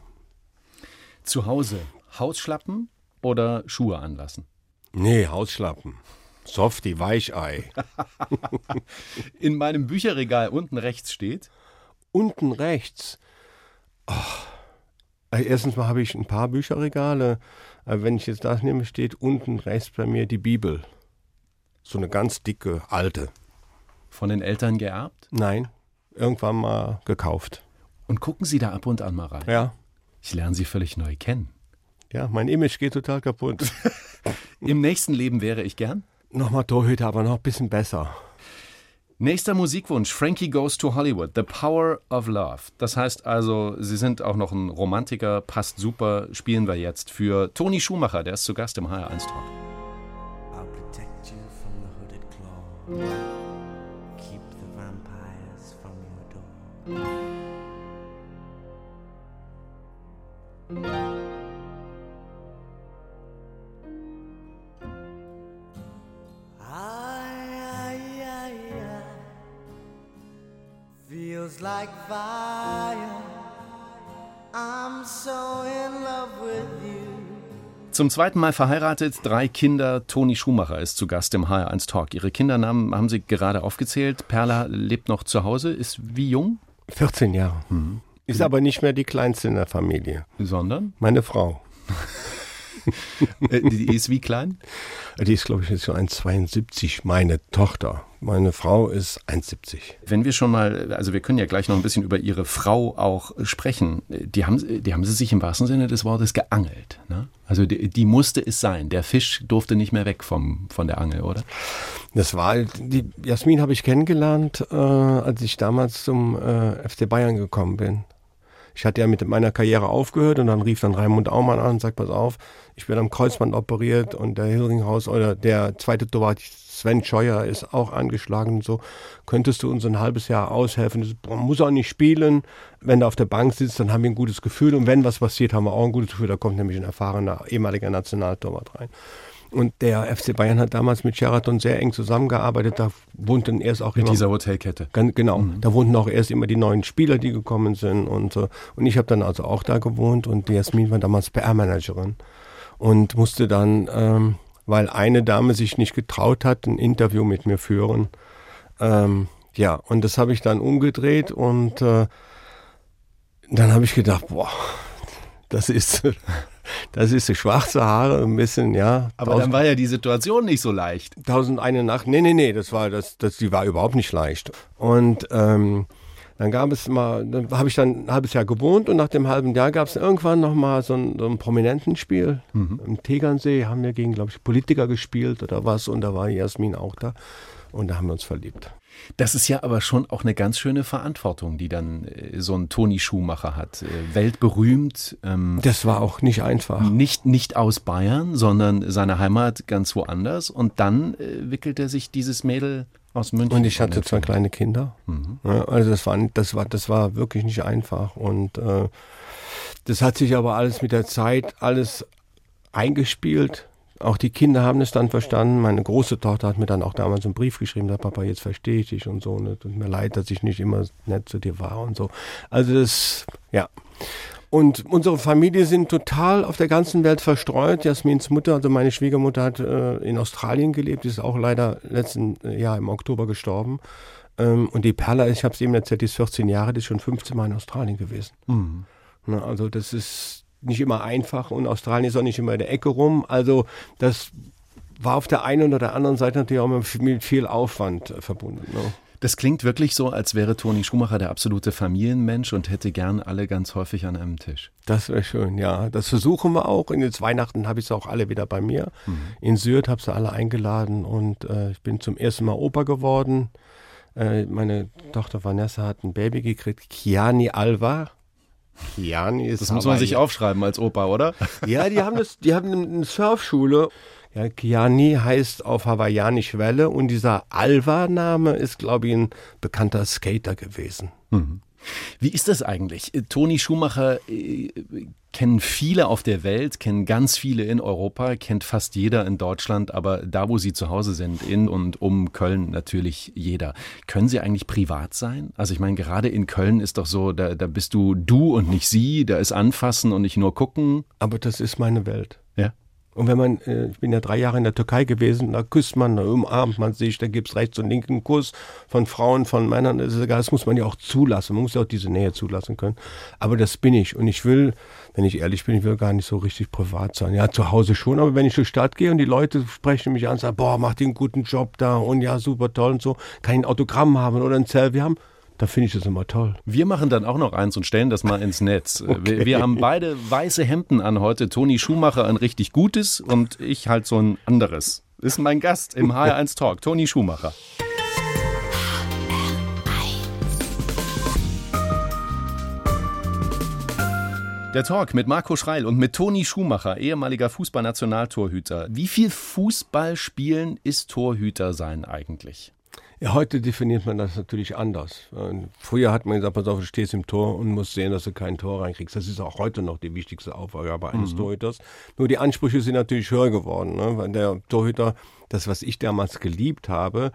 Speaker 2: Zu Hause Hausschlappen oder Schuhe anlassen?
Speaker 3: Nee, Hausschlappen. Softie, Weichei.
Speaker 2: In meinem Bücherregal unten rechts steht,
Speaker 3: Unten rechts. Oh. Erstens mal habe ich ein paar Bücherregale. Wenn ich jetzt das nehme, steht unten rechts bei mir die Bibel. So eine ganz dicke, alte.
Speaker 2: von den Eltern geerbt.
Speaker 3: Nein, irgendwann mal gekauft.
Speaker 2: Und gucken Sie da ab und an mal rein.
Speaker 3: Ja,
Speaker 2: Ich lerne Sie völlig neu kennen.
Speaker 3: ja, mein Image geht total kaputt.
Speaker 2: Im nächsten Leben wäre ich gern.
Speaker 3: Nochmal Torhüter, aber noch ein bisschen besser.
Speaker 2: Nächster Musikwunsch, Frankie Goes to Hollywood, The Power of Love. Das heißt also, Sie sind auch noch ein Romantiker, passt super, spielen wir jetzt für Toni Schumacher, der ist zu Gast im H R eins Talk.
Speaker 4: I'll protect you from the hooded claw. Keep the vampires from your door. It's like fire. I'm so in love with you.
Speaker 2: Zum zweiten Mal verheiratet, drei Kinder. Toni Schumacher ist zu Gast im H R eins Talk. Ihre Kindernamen haben Sie gerade aufgezählt. Perla lebt noch zu Hause, ist wie jung?
Speaker 3: vierzehn Jahre. Mhm. Ist aber nicht mehr die Kleinste in der Familie.
Speaker 2: Sondern?
Speaker 3: Meine Frau.
Speaker 2: Die ist wie klein?
Speaker 3: Die ist, glaube ich, jetzt schon eins Komma zweiundsiebzig, meine Tochter. Meine Frau ist eins Komma siebzig.
Speaker 2: Wenn wir schon mal, also wir können ja gleich noch ein bisschen über Ihre Frau auch sprechen. Die haben, die haben Sie sich im wahrsten Sinne des Wortes geangelt, ne? Also die, die musste es sein. Der Fisch durfte nicht mehr weg vom, von der Angel, oder?
Speaker 3: Das war, die Jasmin habe ich kennengelernt, äh, als ich damals zum äh, F C Bayern gekommen bin. Ich hatte ja mit meiner Karriere aufgehört und dann rief dann Raimund Aumann an und sagt, pass auf, ich bin am Kreuzband operiert und der Hilringhaus oder der zweite Torwart Sven Scheuer ist auch angeschlagen und so. Könntest du uns ein halbes Jahr aushelfen? Man muss auch nicht spielen. Wenn du auf der Bank sitzt, dann haben wir ein gutes Gefühl und wenn was passiert, haben wir auch ein gutes Gefühl. Da kommt nämlich ein erfahrener ehemaliger Nationaltorwart rein. Und der F C Bayern hat damals mit Sheraton sehr eng zusammengearbeitet. Da wohnten erst auch
Speaker 2: mit
Speaker 3: immer...
Speaker 2: dieser Hotelkette.
Speaker 3: Ganz, genau.
Speaker 2: Mhm.
Speaker 3: Da wohnten auch erst immer die neuen Spieler, die gekommen sind. Und, so. Und ich habe dann also auch da gewohnt. Und die Jasmin war damals P R-Managerin. Und musste dann, ähm, weil eine Dame sich nicht getraut hat, ein Interview mit mir führen. Ähm, ja, und das habe ich dann umgedreht. Und äh, dann habe ich gedacht, boah, das ist... Das ist schwarze Haare, ein bisschen, ja.
Speaker 2: Aber tausend, dann war ja die Situation nicht so leicht.
Speaker 3: Tausend eine Nacht, nee, nee, nee, das war, das, das, die war überhaupt nicht leicht. Und ähm, dann gab es mal, dann habe ich dann ein halbes Jahr gewohnt und nach dem halben Jahr gab es irgendwann nochmal so ein, so ein Prominentenspiel. Mhm. Im Tegernsee haben wir gegen, glaube ich, Politiker gespielt oder was und da war Jasmin auch da und da haben wir uns verliebt.
Speaker 2: Das ist ja aber schon auch eine ganz schöne Verantwortung, die dann äh, so ein Toni Schumacher hat. Äh, weltberühmt. Ähm,
Speaker 3: das war auch nicht einfach.
Speaker 2: Nicht, nicht aus Bayern, sondern seine Heimat ganz woanders. Und dann äh, wickelte sich dieses Mädel aus München.
Speaker 3: Und ich hatte zwei kleine Kinder. Mhm. Ja, also das war, das, war, das war wirklich nicht einfach. Und äh, das hat sich aber alles mit der Zeit alles eingespielt. Auch die Kinder haben es dann verstanden. Meine große Tochter hat mir dann auch damals einen Brief geschrieben, sagt, Papa, jetzt verstehe ich dich und so. Und tut mir leid, dass ich nicht immer nett zu dir war und so. Also das, ja. Und unsere Familie sind total auf der ganzen Welt verstreut. Jasmins Mutter, also meine Schwiegermutter, hat äh, in Australien gelebt, ist auch leider letzten Jahr im Oktober gestorben. Ähm, und die Perla, ich habe es eben erzählt, die ist vierzehn Jahre, die ist schon fünfzehn Mal in Australien gewesen. Mhm. Na, also das ist nicht immer einfach und Australien ist auch nicht immer in der Ecke rum. Also das war auf der einen oder der anderen Seite natürlich auch mit viel Aufwand verbunden. Ne?
Speaker 2: Das klingt wirklich so, als wäre Toni Schumacher der absolute Familienmensch und hätte gern alle ganz häufig an einem Tisch.
Speaker 3: Das wäre schön, ja. Das versuchen wir auch. In den Weihnachten habe ich sie auch alle wieder bei mir. Mhm. In Sylt habe sie alle eingeladen und äh, ich bin zum ersten Mal Opa geworden. Äh, meine Tochter Vanessa hat ein Baby gekriegt, Kiani Alva. Kiani ist
Speaker 2: das muss man sich aufschreiben als Opa, oder?
Speaker 3: Ja, die haben das, die haben eine Surfschule. Ja, Kiani heißt auf Hawaiianisch Welle und dieser Alva-Name ist, glaube ich, ein bekannter Skater gewesen.
Speaker 2: Mhm. Wie ist das eigentlich? Toni Schumacher äh, kennen viele auf der Welt, kennen ganz viele in Europa, kennt fast jeder in Deutschland, aber da, wo Sie zu Hause sind, in und um Köln natürlich jeder. Können Sie eigentlich privat sein? Also ich meine, gerade in Köln ist doch so, da, da bist du du und nicht sie, da ist anfassen und nicht nur gucken.
Speaker 3: Aber das ist meine Welt.
Speaker 2: Ja.
Speaker 3: Und wenn man, ich bin ja drei Jahre in der Türkei gewesen, da küsst man, da umarmt man sich, da gibt es rechts und links einen Kuss von Frauen, von Männern, das ist egal, das muss man ja auch zulassen, man muss ja auch diese Nähe zulassen können. Aber das bin ich und ich will, wenn ich ehrlich bin, ich will gar nicht so richtig privat sein. Ja, zu Hause schon, aber wenn ich zur Stadt gehe und die Leute sprechen mich an und sagen, boah, macht ihr einen guten Job da und ja, super toll und so, kann ich ein Autogramm haben oder ein Selfie haben? Da finde ich das immer toll.
Speaker 2: Wir machen dann auch noch eins und stellen das mal ins Netz. Okay. Wir, wir haben beide weiße Hemden an heute. Toni Schumacher ein richtig gutes und ich halt so ein anderes. Ist mein Gast im H R eins Talk, Toni Schumacher. Der Talk mit Marco Schreil und mit Toni Schumacher, ehemaliger Fußballnationaltorhüter. Wie viel Fußballspielen ist Torhüter sein eigentlich?
Speaker 3: Ja, heute definiert man das natürlich anders. Früher hat man gesagt, pass auf, du stehst im Tor und musst sehen, dass du kein Tor reinkriegst. Das ist auch heute noch die wichtigste Aufgabe eines mhm. Torhüters. Nur die Ansprüche sind natürlich höher geworden. Ne? Weil der Torhüter, das, was ich damals geliebt habe,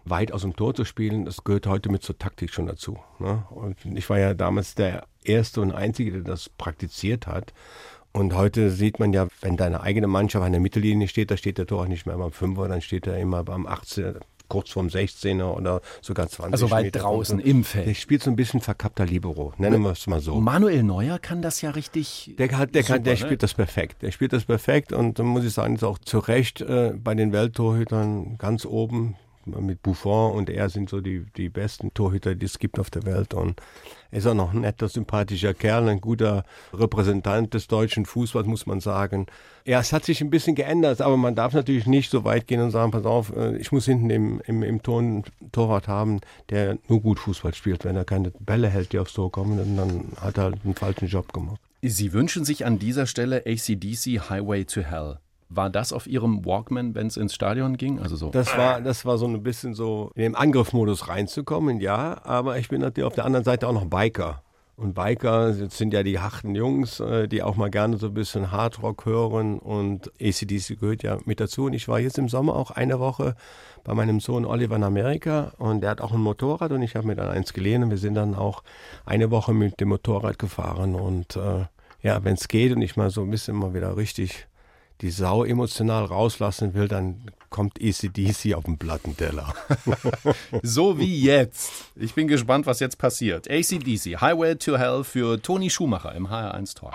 Speaker 3: weit aus dem Tor zu spielen, das gehört heute mit zur Taktik schon dazu. Ne? Und ich war ja damals der Erste und Einzige, der das praktiziert hat. Und heute sieht man ja, wenn deine eigene Mannschaft an der Mittellinie steht, da steht der Tor auch nicht mehr beim Fünfer, dann steht er immer beim achtzehner, kurz vorm sechzehner oder sogar zwanzig
Speaker 2: Also weit
Speaker 3: Meter
Speaker 2: draußen
Speaker 3: so.
Speaker 2: im Feld.
Speaker 3: Der spielt so ein bisschen verkappter Libero, nennen wir es mal so.
Speaker 2: Manuel Neuer kann das ja richtig.
Speaker 3: Der, hat, der,
Speaker 2: super,
Speaker 3: kann, der
Speaker 2: ne?
Speaker 3: spielt das perfekt. Der spielt das perfekt und da muss ich sagen, ist auch zu Recht äh, bei den Welttorhütern ganz oben. Mit Buffon und er sind so die, die besten Torhüter, die es gibt auf der Welt. Und er ist auch noch ein netter, sympathischer Kerl, ein guter Repräsentant des deutschen Fußballs, muss man sagen. Ja, es hat sich ein bisschen geändert, aber man darf natürlich nicht so weit gehen und sagen, pass auf, ich muss hinten im, im, im Tor einen Torwart haben, der nur gut Fußball spielt. Wenn er keine Bälle hält, die aufs Tor kommen, dann hat er halt einen falschen Job gemacht.
Speaker 2: Sie wünschen sich an dieser Stelle A C D C Highway to Hell. War das auf Ihrem Walkman, wenn es ins Stadion ging? Also so.
Speaker 3: Das war, das war so ein bisschen so, in den Angriffsmodus reinzukommen, ja. Aber ich bin natürlich auf der anderen Seite auch noch Biker. Und Biker sind ja die harten Jungs, die auch mal gerne so ein bisschen Hardrock hören. Und A C D C gehört ja mit dazu. Und ich war jetzt im Sommer auch eine Woche bei meinem Sohn Oliver in Amerika. Und der hat auch ein Motorrad und ich habe mir dann eins geliehen. Und wir sind dann auch eine Woche mit dem Motorrad gefahren. Und äh, ja, wenn es geht und ich mal so ein bisschen mal wieder richtig die Sau emotional rauslassen will, dann kommt A C D C auf den Plattenteller.
Speaker 2: So wie jetzt. Ich bin gespannt, was jetzt passiert. A C D C, Highway to Hell für Toni Schumacher im H R eins Talk.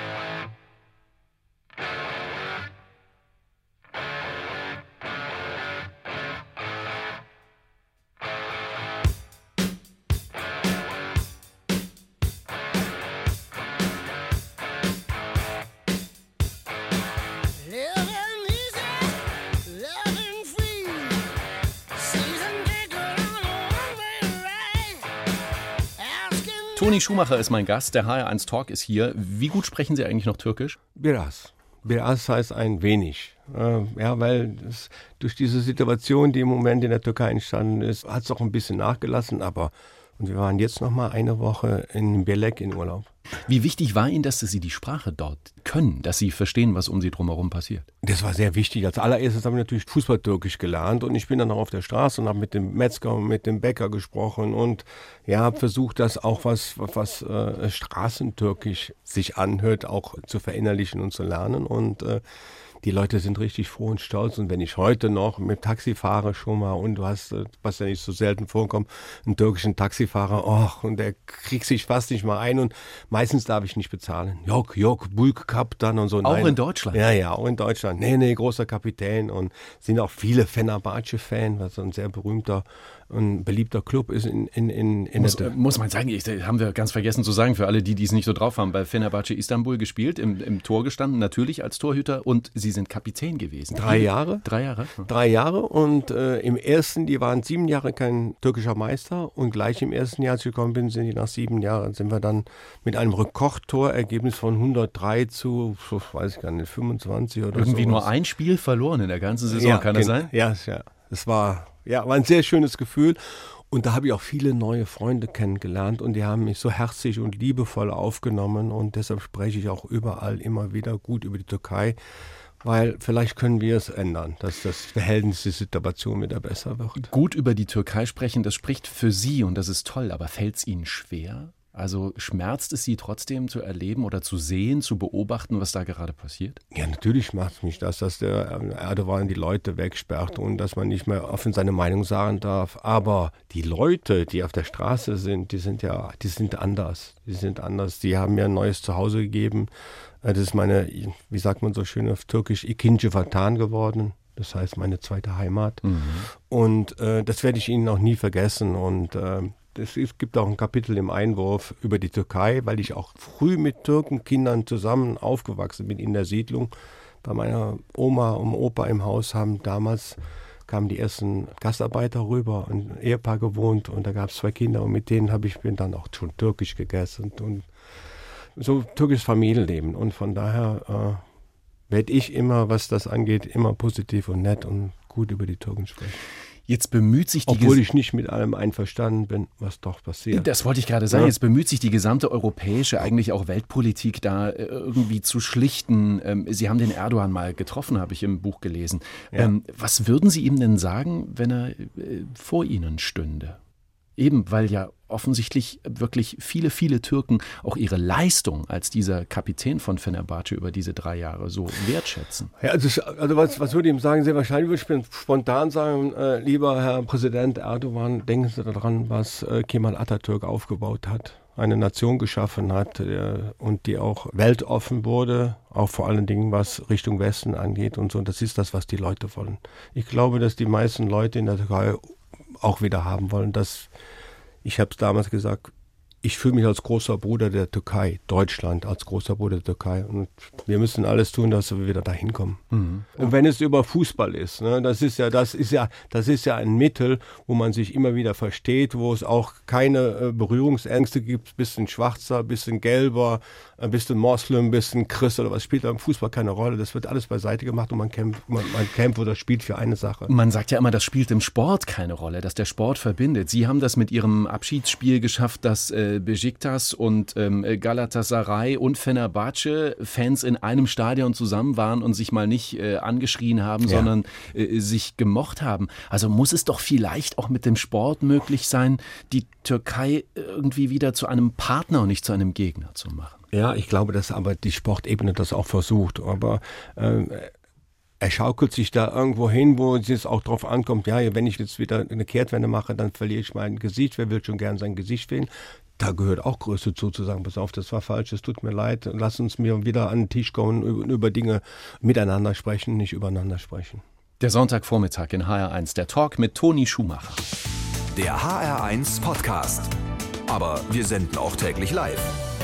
Speaker 2: Toni Schumacher ist mein Gast, der H R eins Talk ist hier. Wie gut sprechen Sie eigentlich noch Türkisch?
Speaker 3: Biraz. Biraz heißt ein wenig. Äh, ja, weil es, durch diese Situation, die im Moment in der Türkei entstanden ist, hat es auch ein bisschen nachgelassen. Aber und wir waren jetzt noch mal eine Woche in Belek in Urlaub.
Speaker 2: Wie wichtig war Ihnen, dass Sie die Sprache dort können, dass Sie verstehen, was um Sie drumherum passiert?
Speaker 3: Das war sehr wichtig. Als allererstes habe ich natürlich Fußballtürkisch gelernt und ich bin dann auch auf der Straße und habe mit dem Metzger und mit dem Bäcker gesprochen und ja, habe versucht, das auch was, was äh, Straßentürkisch sich anhört, auch zu verinnerlichen und zu lernen und äh, die Leute sind richtig froh und stolz. Und wenn ich heute noch mit Taxi fahre schon mal und du hast, was ja nicht so selten vorkommt, einen türkischen Taxifahrer, och, und der kriegt sich fast nicht mal ein und meistens darf ich nicht bezahlen. Jok, Jok, Bulk Kaptan und so.
Speaker 2: Auch
Speaker 3: Nein.
Speaker 2: in Deutschland?
Speaker 3: Ja, ja, auch in Deutschland. Nee, nee, großer Kapitän und sind auch viele Fenerbahce-Fan, was ein sehr berühmter und beliebter Club ist in, in, in, in
Speaker 2: muss,
Speaker 3: der...
Speaker 2: muss man sagen, ich, haben wir ganz vergessen zu sagen, für alle, die die es nicht so drauf haben, bei Fenerbahce Istanbul gespielt, im, im Tor gestanden, natürlich als Torhüter und Sie sind Kapitän gewesen.
Speaker 3: Drei Jahre.
Speaker 2: Drei Jahre?
Speaker 3: Drei Jahre und äh, im ersten, die waren sieben Jahre kein türkischer Meister und gleich im ersten Jahr, als ich gekommen bin, sind die nach sieben Jahren, sind wir dann mit einem Rekordtorergebnis von hundertdrei zu, weiß ich gar nicht, fünfundzwanzig oder so.
Speaker 2: Irgendwie
Speaker 3: sowas.
Speaker 2: nur ein Spiel verloren in der ganzen Saison,
Speaker 3: ja,
Speaker 2: kann das
Speaker 3: gen-
Speaker 2: sein?
Speaker 3: Ja, ja. Es war, ja, war ein sehr schönes Gefühl. Und da habe ich auch viele neue Freunde kennengelernt und die haben mich so herzlich und liebevoll aufgenommen und deshalb spreche ich auch überall immer wieder gut über die Türkei, weil vielleicht können wir es ändern, dass das Verhältnis, die Situation wieder besser wird.
Speaker 2: Gut über die Türkei sprechen, das spricht für Sie und das ist toll, aber fällt es Ihnen schwer? Also schmerzt es Sie trotzdem zu erleben oder zu sehen, zu beobachten, was da gerade passiert?
Speaker 3: Ja, natürlich macht mich das, dass der Erdogan die Leute wegsperrt und dass man nicht mehr offen seine Meinung sagen darf. Aber die Leute, die auf der Straße sind, die sind ja, die sind anders. Die sind anders. Die haben mir ein neues Zuhause gegeben. Das ist meine, wie sagt man so schön auf Türkisch, ikinci vatan geworden. Das heißt meine zweite Heimat. Mhm. Und äh, das werde ich ihnen auch nie vergessen. Und äh, es gibt auch ein Kapitel im Einwurf über die Türkei, weil ich auch früh mit Türkenkindern zusammen aufgewachsen bin in der Siedlung. Bei meiner Oma und Opa im Haus haben damals, kamen die ersten Gastarbeiter rüber, ein Ehepaar gewohnt und da gab es zwei Kinder und mit denen habe ich bin dann auch schon türkisch gegessen und so türkisches Familienleben. Und von daher äh, werde ich immer, was das angeht, immer positiv und nett und gut über die Türken sprechen.
Speaker 2: Jetzt bemüht sich die
Speaker 3: Obwohl
Speaker 2: Ges-
Speaker 3: ich nicht mit allem einverstanden bin, was doch passiert.
Speaker 2: Das wollte ich gerade sagen.
Speaker 3: Ja.
Speaker 2: Jetzt bemüht sich die gesamte europäische, eigentlich auch Weltpolitik da äh, irgendwie zu schlichten. Ähm, Sie haben den Erdogan mal getroffen, habe ich im Buch gelesen.
Speaker 3: Ja.
Speaker 2: Ähm, was würden Sie ihm denn sagen, wenn er äh, vor Ihnen stünde? Eben, weil ja offensichtlich wirklich viele, viele Türken auch ihre Leistung als dieser Kapitän von Fenerbahce über diese drei Jahre so wertschätzen.
Speaker 3: Ja, also, also was, was würde ich ihm sagen? Sehr wahrscheinlich würde ich mir spontan sagen, äh, lieber Herr Präsident Erdogan, denken Sie daran, was äh, Kemal Atatürk aufgebaut hat. Eine Nation geschaffen hat äh, und die auch weltoffen wurde, auch vor allen Dingen, was Richtung Westen angeht und so. Und das ist das, was die Leute wollen. Ich glaube, dass die meisten Leute in der Türkei auch wieder haben wollen, dass, ich habe es damals gesagt, ich fühle mich als großer Bruder der Türkei, Deutschland als großer Bruder der Türkei. Und wir müssen alles tun, dass wir wieder dahin kommen. Mhm. Und wenn es über Fußball ist, ne, das ist ja, das ist ja, das ist ja ein Mittel, wo man sich immer wieder versteht, wo es auch keine äh, Berührungsängste gibt, bisschen schwarzer, bisschen gelber, ein bisschen Moslem, ein bisschen Christ oder was, spielt beim Fußball keine Rolle. Das wird alles beiseite gemacht und man kämpft, man, man kämpft oder spielt für eine Sache.
Speaker 2: Man sagt ja immer, das spielt im Sport keine Rolle, dass der Sport verbindet. Sie haben das mit Ihrem Abschiedsspiel geschafft, dass äh, Besiktas und ähm, Galatasaray und Fenerbahce Fans in einem Stadion zusammen waren und sich mal nicht äh, angeschrien haben, ja. sondern äh, sich gemocht haben. Also muss es doch vielleicht auch mit dem Sport möglich sein, die Türkei irgendwie wieder zu einem Partner und nicht zu einem Gegner zu machen.
Speaker 3: Ja, ich glaube, dass aber die Sportebene das auch versucht. Aber äh, er schaukelt sich da irgendwo hin, wo es auch drauf ankommt, ja, wenn ich jetzt wieder eine Kehrtwende mache, dann verliere ich mein Gesicht. Wer will schon gern sein Gesicht wählen? Da gehört auch Größe zu, zu sagen, pass auf, das war falsch, es tut mir leid, lass uns mir wieder an den Tisch kommen und über Dinge miteinander sprechen, nicht übereinander sprechen.
Speaker 2: Der Sonntagvormittag in H R eins, der Talk mit Toni Schumacher.
Speaker 1: Der H R eins Podcast. Aber wir senden auch täglich live.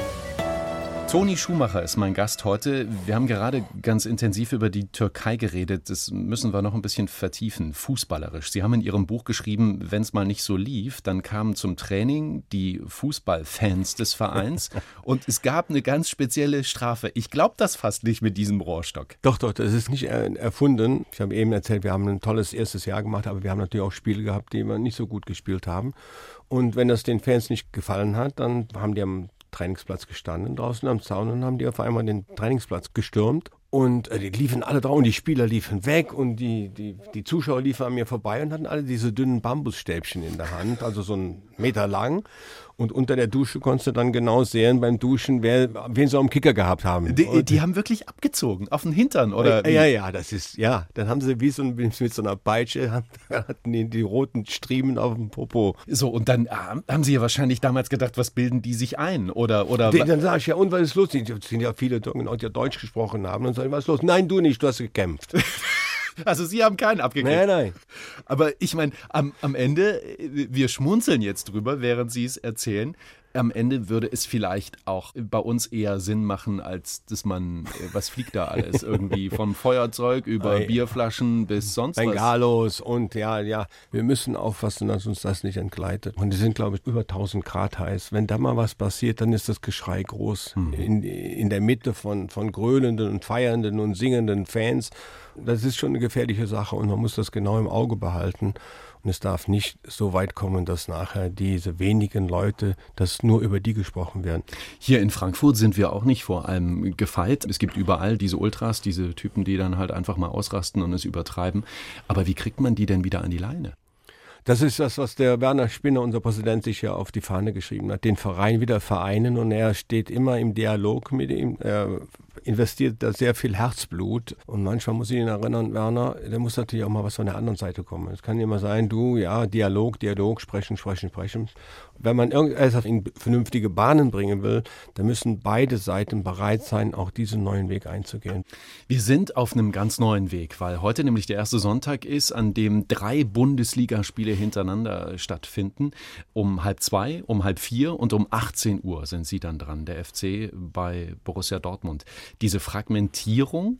Speaker 2: Toni Schumacher ist mein Gast heute. Wir haben gerade ganz intensiv über die Türkei geredet. Das müssen wir noch ein bisschen vertiefen, fußballerisch. Sie haben in Ihrem Buch geschrieben, wenn es mal nicht so lief, dann kamen zum Training die Fußballfans des Vereins und es gab eine ganz spezielle Strafe. Ich glaube das fast nicht mit diesem Rohrstock.
Speaker 3: Doch, doch, das ist nicht erfunden. Ich habe eben erzählt, wir haben ein tolles erstes Jahr gemacht, aber wir haben natürlich auch Spiele gehabt, die wir nicht so gut gespielt haben. Und wenn das den Fans nicht gefallen hat, dann haben die am Trainingsplatz gestanden, draußen am Zaun, und haben die auf einmal den Trainingsplatz gestürmt. Und äh, die liefen alle drauf und die Spieler liefen weg und die, die, die Zuschauer liefen an mir vorbei und hatten alle diese dünnen Bambusstäbchen in der Hand, also so einen Meter lang. Und unter der Dusche konntest du dann genau sehen beim Duschen, wer, wen sie am Kicker gehabt haben.
Speaker 2: Die, die haben wirklich abgezogen, auf den Hintern, oder?
Speaker 3: Ja, ja, ja, das ist, ja. Dann haben sie wie so ein, mit so einer Peitsche, hatten die, die roten Striemen auf dem Popo.
Speaker 2: So, und dann äh, haben sie ja wahrscheinlich damals gedacht, was bilden die sich ein? Oder, oder
Speaker 3: die, dann sage ich, ja, und was ist los? Es sind ja viele Türken, die Deutsch gesprochen haben. Und sagen, was ist los? Nein, du nicht, du hast gekämpft.
Speaker 2: Also Sie haben keinen abgekriegt.
Speaker 3: Nein, nein.
Speaker 2: Aber ich meine, am, am Ende, wir schmunzeln jetzt drüber, während Sie es erzählen, am Ende würde es vielleicht auch bei uns eher Sinn machen, als dass man, was fliegt da alles? Irgendwie vom Feuerzeug über
Speaker 3: Ei.
Speaker 2: Bierflaschen bis sonst was.
Speaker 3: Bengalos und ja, ja. Wir müssen aufpassen, dass uns das nicht entgleitet. Und die sind, glaube ich, über tausend Grad heiß. Wenn da mal was passiert, dann ist das Geschrei groß. Mhm. In, in der Mitte von, von grölenden und feiernden und singenden Fans. Das ist schon eine gefährliche Sache und man muss das genau im Auge behalten. Und es darf nicht so weit kommen, dass nachher diese wenigen Leute, dass nur über die gesprochen werden.
Speaker 2: Hier in Frankfurt sind wir auch nicht vor allem gefeit. Es gibt überall diese Ultras, diese Typen, die dann halt einfach mal ausrasten und es übertreiben. Aber wie kriegt man die denn wieder an die Leine?
Speaker 3: Das ist das, was der Werner Spinner, unser Präsident, sich ja auf die Fahne geschrieben hat. Den Verein wieder vereinen, und er steht immer im Dialog mit ihm. Er investiert da sehr viel Herzblut. Und manchmal muss ich ihn erinnern, Werner, der muss natürlich auch mal was von der anderen Seite kommen. Es kann immer sein, du, ja, Dialog, Dialog, sprechen, sprechen, sprechen. Wenn man irgendetwas in vernünftige Bahnen bringen will, dann müssen beide Seiten bereit sein, auch diesen neuen Weg einzugehen.
Speaker 2: Wir sind auf einem ganz neuen Weg, weil heute nämlich der erste Sonntag ist, an dem drei Bundesligaspiele hintereinander stattfinden. Um halb zwei, um halb vier und um achtzehn Uhr sind Sie dann dran, der F C bei Borussia Dortmund. Diese Fragmentierung,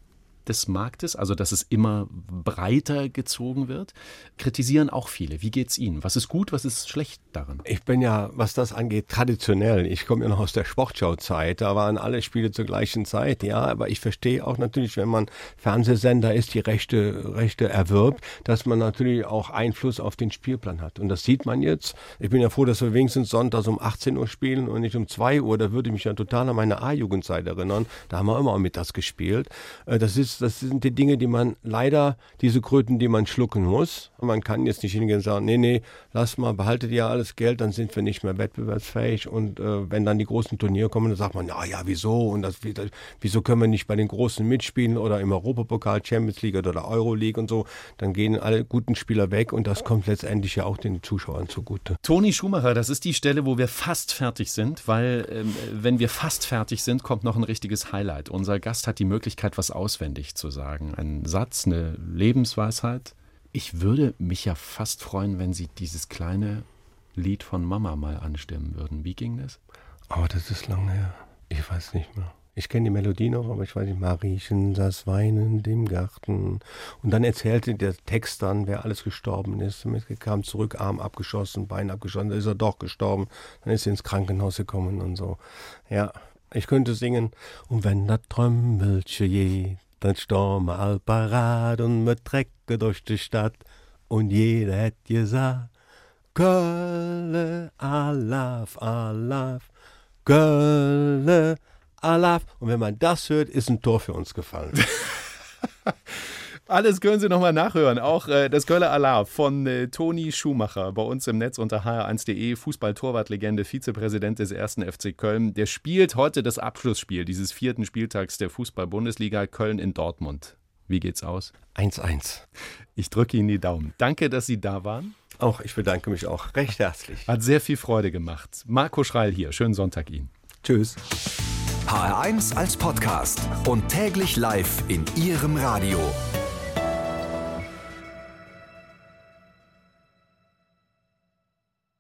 Speaker 2: des Marktes, also dass es immer breiter gezogen wird, kritisieren auch viele. Wie geht's Ihnen? Was ist gut, was ist schlecht daran?
Speaker 3: Ich bin ja, was das angeht, traditionell. Ich komme ja noch aus der Sportschau-Zeit. Da waren alle Spiele zur gleichen Zeit. Ja, aber ich verstehe auch natürlich, wenn man Fernsehsender ist, die Rechte, Rechte erwirbt, dass man natürlich auch Einfluss auf den Spielplan hat. Und das sieht man jetzt. Ich bin ja froh, dass wir wenigstens sonntags um achtzehn Uhr spielen und nicht um zwei Uhr. Da würde ich mich ja total an meine A-Jugendzeit erinnern. Da haben wir immer mittags gespielt. Das ist Das sind die Dinge, die man leider, diese Kröten, die man schlucken muss. Und man kann jetzt nicht hingehen und sagen, nee, nee, lass mal, behaltet ihr alles Geld, dann sind wir nicht mehr wettbewerbsfähig. Und äh, wenn dann die großen Turniere kommen, dann sagt man, na ja, wieso? Und das, wieso können wir nicht bei den Großen mitspielen oder im Europapokal, Champions League oder Euroleague und so? Dann gehen alle guten Spieler weg und das kommt letztendlich ja auch den Zuschauern zugute.
Speaker 2: Toni Schumacher, das ist die Stelle, wo wir fast fertig sind, weil ähm, wenn wir fast fertig sind, kommt noch ein richtiges Highlight. Unser Gast hat die Möglichkeit, was auswendig zu sagen. Ein Satz, eine Lebensweisheit. Ich würde mich ja fast freuen, wenn Sie dieses kleine Lied von Mama mal anstimmen würden. Wie ging das?
Speaker 3: Aber das ist lange her. Ich weiß nicht mehr. Ich kenne die Melodie noch, aber ich weiß nicht. Mariechen saß weinend im Garten. Und dann erzählte der Text dann, wer alles gestorben ist. Er kam zurück, Arm abgeschossen, Bein abgeschossen. Dann ist er doch gestorben. Dann ist er ins Krankenhaus gekommen und so. Ja, ich könnte singen. Und wenn das Trömmelchen je, dann stehen wir all parat und wir trecken durch die Stadt. Und jeder hätt gesagt, Kölle, Alaf, Alaf, Kölle, Alaf. Und wenn man das hört, ist ein Tor für uns gefallen.
Speaker 2: Alles können Sie nochmal nachhören. Auch äh, das Köller Alaf von äh, Toni Schumacher bei uns im Netz unter h r eins punkt de. Fußball-Torwartlegende, Vizepräsident des ersten F C Köln. Der spielt heute das Abschlussspiel dieses vierten Spieltags der Fußball-Bundesliga Köln in Dortmund. Wie geht's aus?
Speaker 3: eins eins.
Speaker 2: Ich drücke Ihnen die Daumen. Danke, dass Sie da waren.
Speaker 3: Auch ich bedanke mich auch recht herzlich.
Speaker 2: Hat sehr viel Freude gemacht. Marco Schreil hier. Schönen Sonntag Ihnen.
Speaker 3: Tschüss.
Speaker 1: H R eins als Podcast und täglich live in Ihrem Radio.